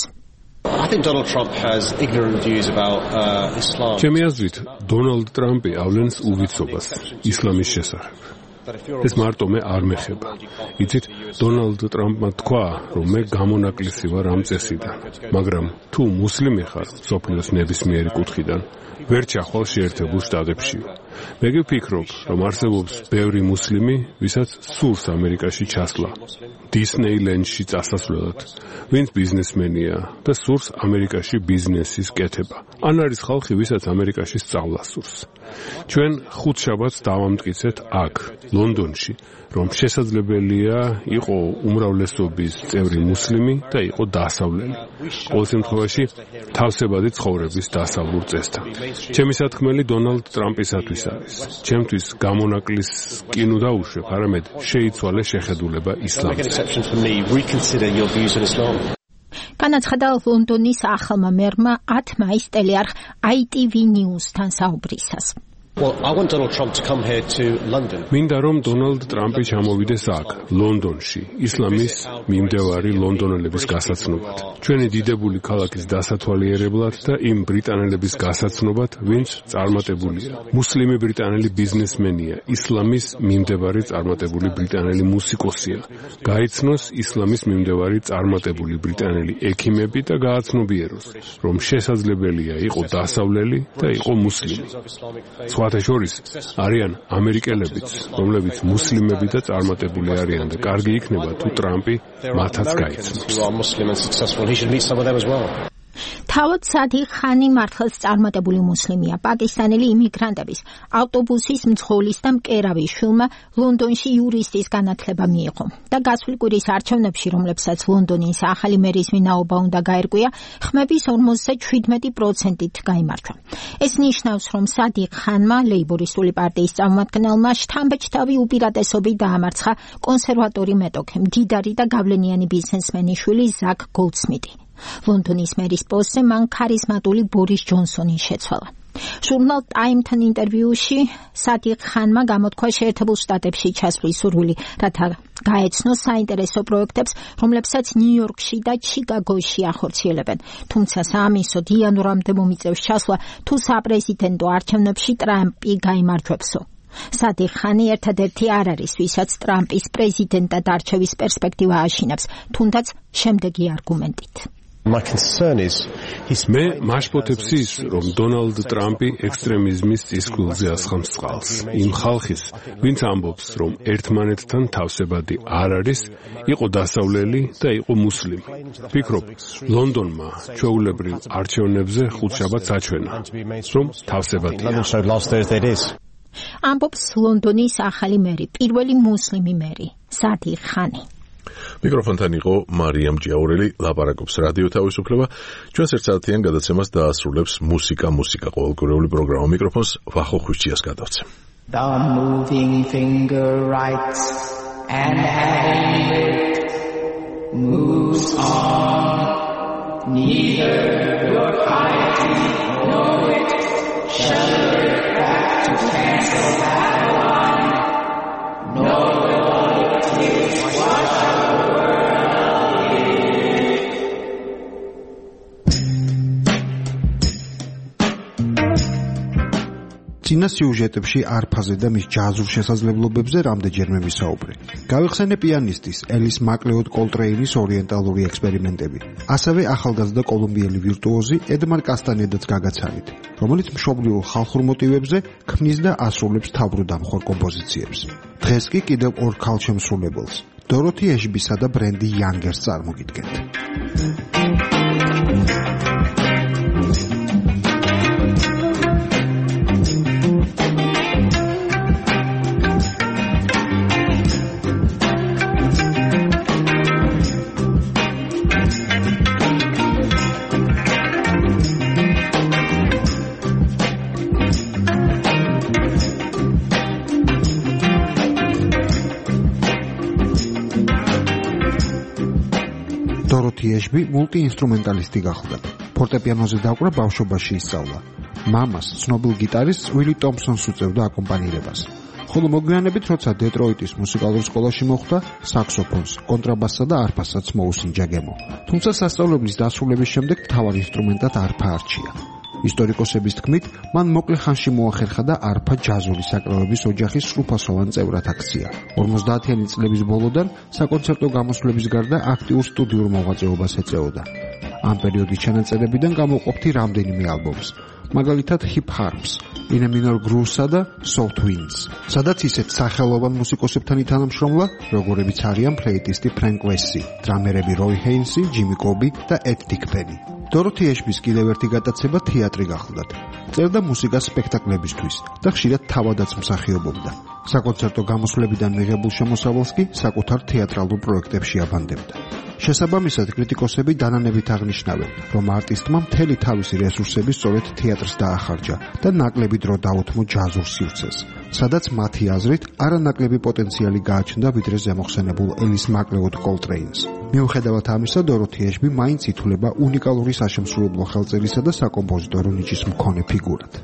ჩემი აზრით, დონალდ ტრამპი ავლენს უვიცობას ისლამის შესახებ. ეს მარტო მე არ მეხება. იცით, დონალდ ტრამპმა თქვა, რომ მე გამონაკლისი ვარ ამ წესიდან, მაგრამ თუ მუსლიმი ხარ სოფლიოს ნებისმიერი კუთხიდან, ვერ ჩახვალ შეერთებულ შტატებში. მე ვფიქრობ, რომ არსებობს ბევრი მუსლიმი, ვისაც სურს ამერიკაში ჩასვლა, დისნეილენდში წასასვლელად, ვინც ბიზნესმენია და სურს ამერიკაში ბიზნესის კეთება. ან არის ხალხი, ვისაც ამერიკაში სწავლა სურს. ჩვენ ხუთშაბათს დავამტკიცეთ აქ, ლონდონში, რომ შესაძლებელია იყო უმრავლესობის წევრი მუსლიმი და იყო დასავლელი. ყოველ შემთხვევაში თავსებადი ცხოვრების დასავლურ წესთან. ჩემი სათქმელი დონალდ ტრამპისათვის არის. ჩემთვის გამონაკლის კი ნუ დაუშვებ, არამედ შეიცვალე შეხედულება ისლამზე. განაცხადა ლონდონის ახალმა მერმა 10 მაისს ტელეარხ ITV News-თან საუბრისას. მინდა რომ დონალდ ტრამპი ჩამოვიდეს აქ, ლონდონში, ისლამის მიმდევარი ლონდონელების გასაცნობად, ჩვენი დიდებული ქალაქის დასათვალიერებლად და იმ ბრიტანელების გასაცნობად, ვინც წარმატებულია. მუსლიმი ბრიტანელი ბიზნესმენია, ისლამის მიმდევარი წარმატებული ბრიტანელი მუსიკოსია. გაიცნოს ისლამის მიმდევარი წარმატებული ბრიტანელი ექიმები და გააცნობიეროს, რომ შესაძლებელია იყო დასავლელი და იყო მუსლიმი. სხვათა შორის არიან ამერიკელებიც, რომლებიც მუსლიმები და წარმატებული არიან და კარგი იქნება თუ ტრამპი მათაც გაიცნობს. თავად სადიყ ხანი მართლაც წარმატებული მუსლიმია. პაკისტანელი იმიგრანტების ავტობუსის მძღოლის და მკერავის შვილმა ლონდონში იურისტის განათლება მიიღო და გასული კვირის არჩევნებში, რომლებსაც ლონდონის ახალი მერის ვინაობა უნდა გაერკვია, ხმების 57%-ით გაიმარჯვა. ეს ნიშნავს, რომ სადიყ ხანმა, ლეიბორისტული პარტიის წარმომადგენელმა, შთამბეჭდავი უპირატესობით დაამარცხა კონსერვატორი მეტოქე, მდიდარი და გავლენიანი ბიზნესმენის შვილი ზაკ გოლდსმიტი. ლონდონის მერის პოსტზე მან ქარიზმატული ბორის ჯონსონი შეცვალა. ჟურნალ Time-თან ინტერვიუში სადიყ ხანმა გამოთქვა შეერთებულ შტატებში ჩასვლის სურვილი, რათა გაეცნოს საინტერესო პროექტებს, რომლებსაც ნიუ-იორკში და ჩიკაგოში ახორციელებენ. თუმცა საამისოდ იანვრამდე მომიწევს ჩასვლა, თუ საპრეზიდენტო არჩევნებში ტრამპი გაიმარჯვებსო. სადიყ ხანი ერთადერთი არ არის, ვისაც ტრამპის პრეზიდენტად არჩევის პერსპექტივა აშინებს, თუნდაც შემდეგი არგუმენტით. მე მაშფოთებს ის, რომ დონალდ ტრამპი ექსტრემიზმის წისქვილზე ასხამს წყალს. იმ ხალხის, ვინც ამბობს, რომ ერთმანეთთან თავსებადი არ არის, იყო დასავლელი და იყო მუსლიმი. ვფიქრობ, ლონდონმა ჩვეულებრივ არჩევნებზე ხუთშაბათს აჩვენა, რომ თავსებადია. ამბობს ლონდონის ახალი მერი, პირველი მუსლიმი მერი, სადიყ ხანი. მიკროფონთან იყო მარიამ ჭიაურელი, ლაპარაკობს რადიო თავისუფლება. ჩვენს ერთსაათიან გადაცემას დაასრულებს მუსიკა. ყოველკვირეული პროგრამა მიკროფონს ვახო ხვიჩიას გადავცემ. The moving finger writes and having lived moves on. Neither your piety nor wit shall revert back to cancel Babylon, nor will all your tears wash out the წინა სიუჟეტებში არფაზე და მის ჯაზურ შესაძლებლობებზე რამდენჯერმე ვისაუბრე. გავიხსენე პიანისტის ელის მაკლეოდ კოლტრეინის ორიენტალური ექსპერიმენტები. ასევე ახალგაზრდა კოლუმბიელი ვირტუოზი ედმარ კასტანედაც გაგაცანით, რომელიც მშობლიურ ხალხურ მოტივებზე ქმნის და ასრულებს თავბრუდამხոր კომპოზიციებს. დღეს კი კიდევ ორ ქალშემსრულებელს, დოროთი ეშბისა და ბრენდი იანგერს წარმოგიდგენთ. ეშბი მულტიინსტრუმენტალისტი გახლდა. ფორტეპიანოზე დაკვრა ბავშვობაში ისწავლა. მამას, ცნობილ გიტარისტს უილი ტომპსონს უწევდა აკომპანირებას. ხოლო მოგვიანებით, როცა დეტროიტის მუსიკალურ სკოლაში მოხვდა, საქსოფონს, კონტრაბასსა და არფასაც მოუსინჯა გემო. თუმცა სასწავლებლის დასრულების შემდეგ მთავარ ინსტრუმენტად არფა არჩია. ისტორიკოსების თქმით, მან მოკლე ხანში მოახერხა და არფა ჯაზური საკრავების ოჯახის სრულფასოვან წევრად აქცია. 50-იანი წლების ბოლოდან საკონცერტო გამოსვლების გარდა აქტიურ სტუდიურ მოღვაწეობას ეწეოდა. ამ პერიოდის ჩანაწერებიდან გამოვყოფთი რამდენიმე ალბომს, მაგალითად Hip Harps, In a Minor Grooves-სა და Soft Winds, სადაც ისეთ სახელოვან მუსიკოსებთან ითანამშრომლა, როგორებიც არიან ფლეიტისტი ფრენკ ვესი, დრამერები როი ჰეინსი, ჯიმი კობი და ედ დიკფენი. დოროთი ეშბის კიდევ ერთი გატაცება თეატრი გახლდათ. წერდა მუსიკას სპექტაკლებისთვის და ხშირად თავადაც მსახიობობდა. საკონცერტო გამოსვლებიდან მიღებულ შემოსავალს კი საკუთარ თეატრალურ პროექტებში აბანდებდა. შესაბამისად, კრიტიკოსები დანანებით აღნიშნავენ, რომ არტისტმა მთელი თავისი რესურსები სწორედ თეატრს დაახარჯა და ნაკლები დრო დაუთმო ჯაზურ სივრცეს, სადაც მათი აზრით არანაკლები პოტენციალი გააჩნდა ვიდრე ზემოხსენებულ ელის მაკლეოდ კოლტრეინს. მიუხედავად ამისა, დოროთი ეშბი მაინც ითვლება უნიკალური საშემსრულებლო ხელწერისა და საკომპოზიტორო ნიჭის მქონე ფიგურად.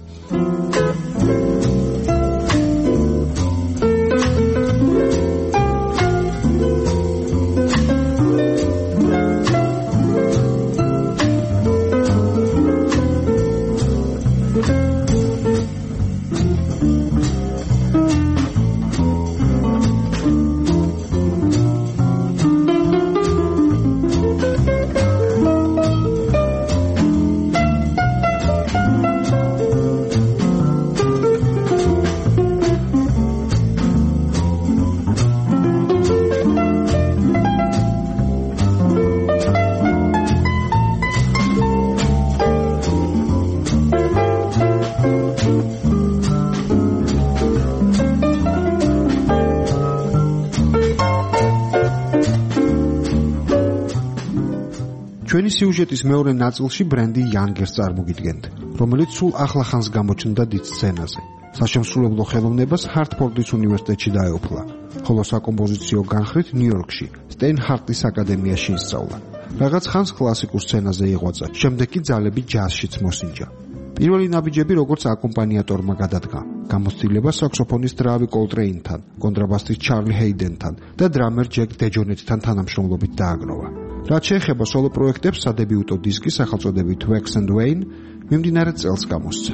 ჩვენი სიუჟეტის მეორე ნაწილში ბრენდი იანგერს წარმოგიდგენთ, რომელიც სულ ახლახანს გამოჩნდა დიდ სცენაზე. საშემსრულებლო ხელოვნებას ჰარტფორდის უნივერსიტეტში დაეუფლა, ხოლო საკომპოზიციო განხრით ნიუ-იორკში, სტეინჰარტის აკადემიაში ისწავლა. რაღაც ხანს კლასიკურ სცენაზე იღვაწა, შემდეგ კი ძალები ჯაზშიც მოსინჯა. პირველი ნაბიჯები როგორც აკომპანიატორმა გადადგა. გამოცდილება საქსოფონის დრავი კოლტრეინთან, კონტრაბასის ჩარლი ჰეიდენთან და დრამერ ჯეკ დეჯონეტთან თანამშრომლობით დააგროვა. რაც შეეხება სოლო პროექტებს, სადებიუტო დისკი სახელწოდებით Wax and Wayne მიმდინარე წელს გამოსცა.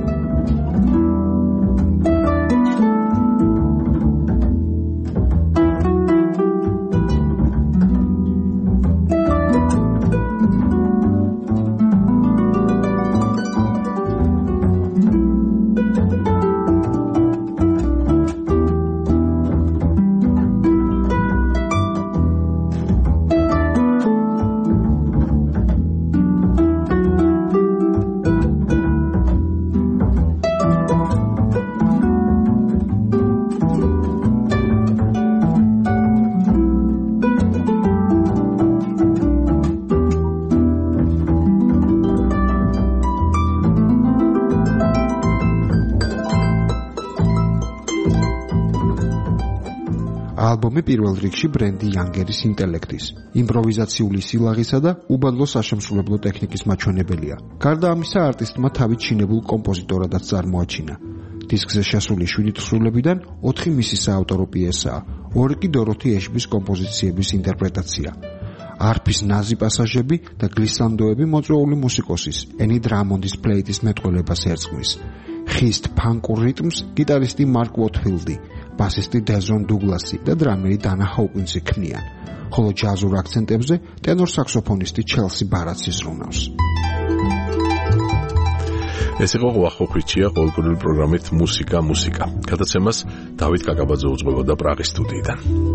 ალბომი პირველ რიგში ბრენდი იანგერის ინტელექტის, იმპროვიზაციული სილაღისა და უბადლო საშემსრულებლო ტექნიკის მაჩვენებელია. გარდა ამისა, არტისტმა თავი ჩინებულ კომპოზიტორადაც წარმოაჩინა. დისკზე შესული 7 თხზულებიდან 4 მისი საავტორო პიესაა, 2 კი დოროთი ეშბის კომპოზიციების ინტერპრეტაცია. არფის ნაზი პასაჟები და გლისანდოები მოწვეული მუსიკოსის ენი დრამონდის ფლეიტის მეტყველებას ერწყმის. ხისტ ფანკურ რიტმს გიტარისტი მარკ ვოტფილდი, ბასისტი დეზონ დუგლასი და დრამერი დანა ჰოუკინსი ქმნიან, ხოლო ჯაზურ აქცენტებზე ტენორ საქსოფონისტი ჩელსი ბარაცი ზრუნავს. ეს იყო ღვახოფრიჩია ყოველკვირეული პროგრამით მუსიკა. გადაცემას დავით კაკაბაძე უძღვებოდა პრაღის სტუდიიდან.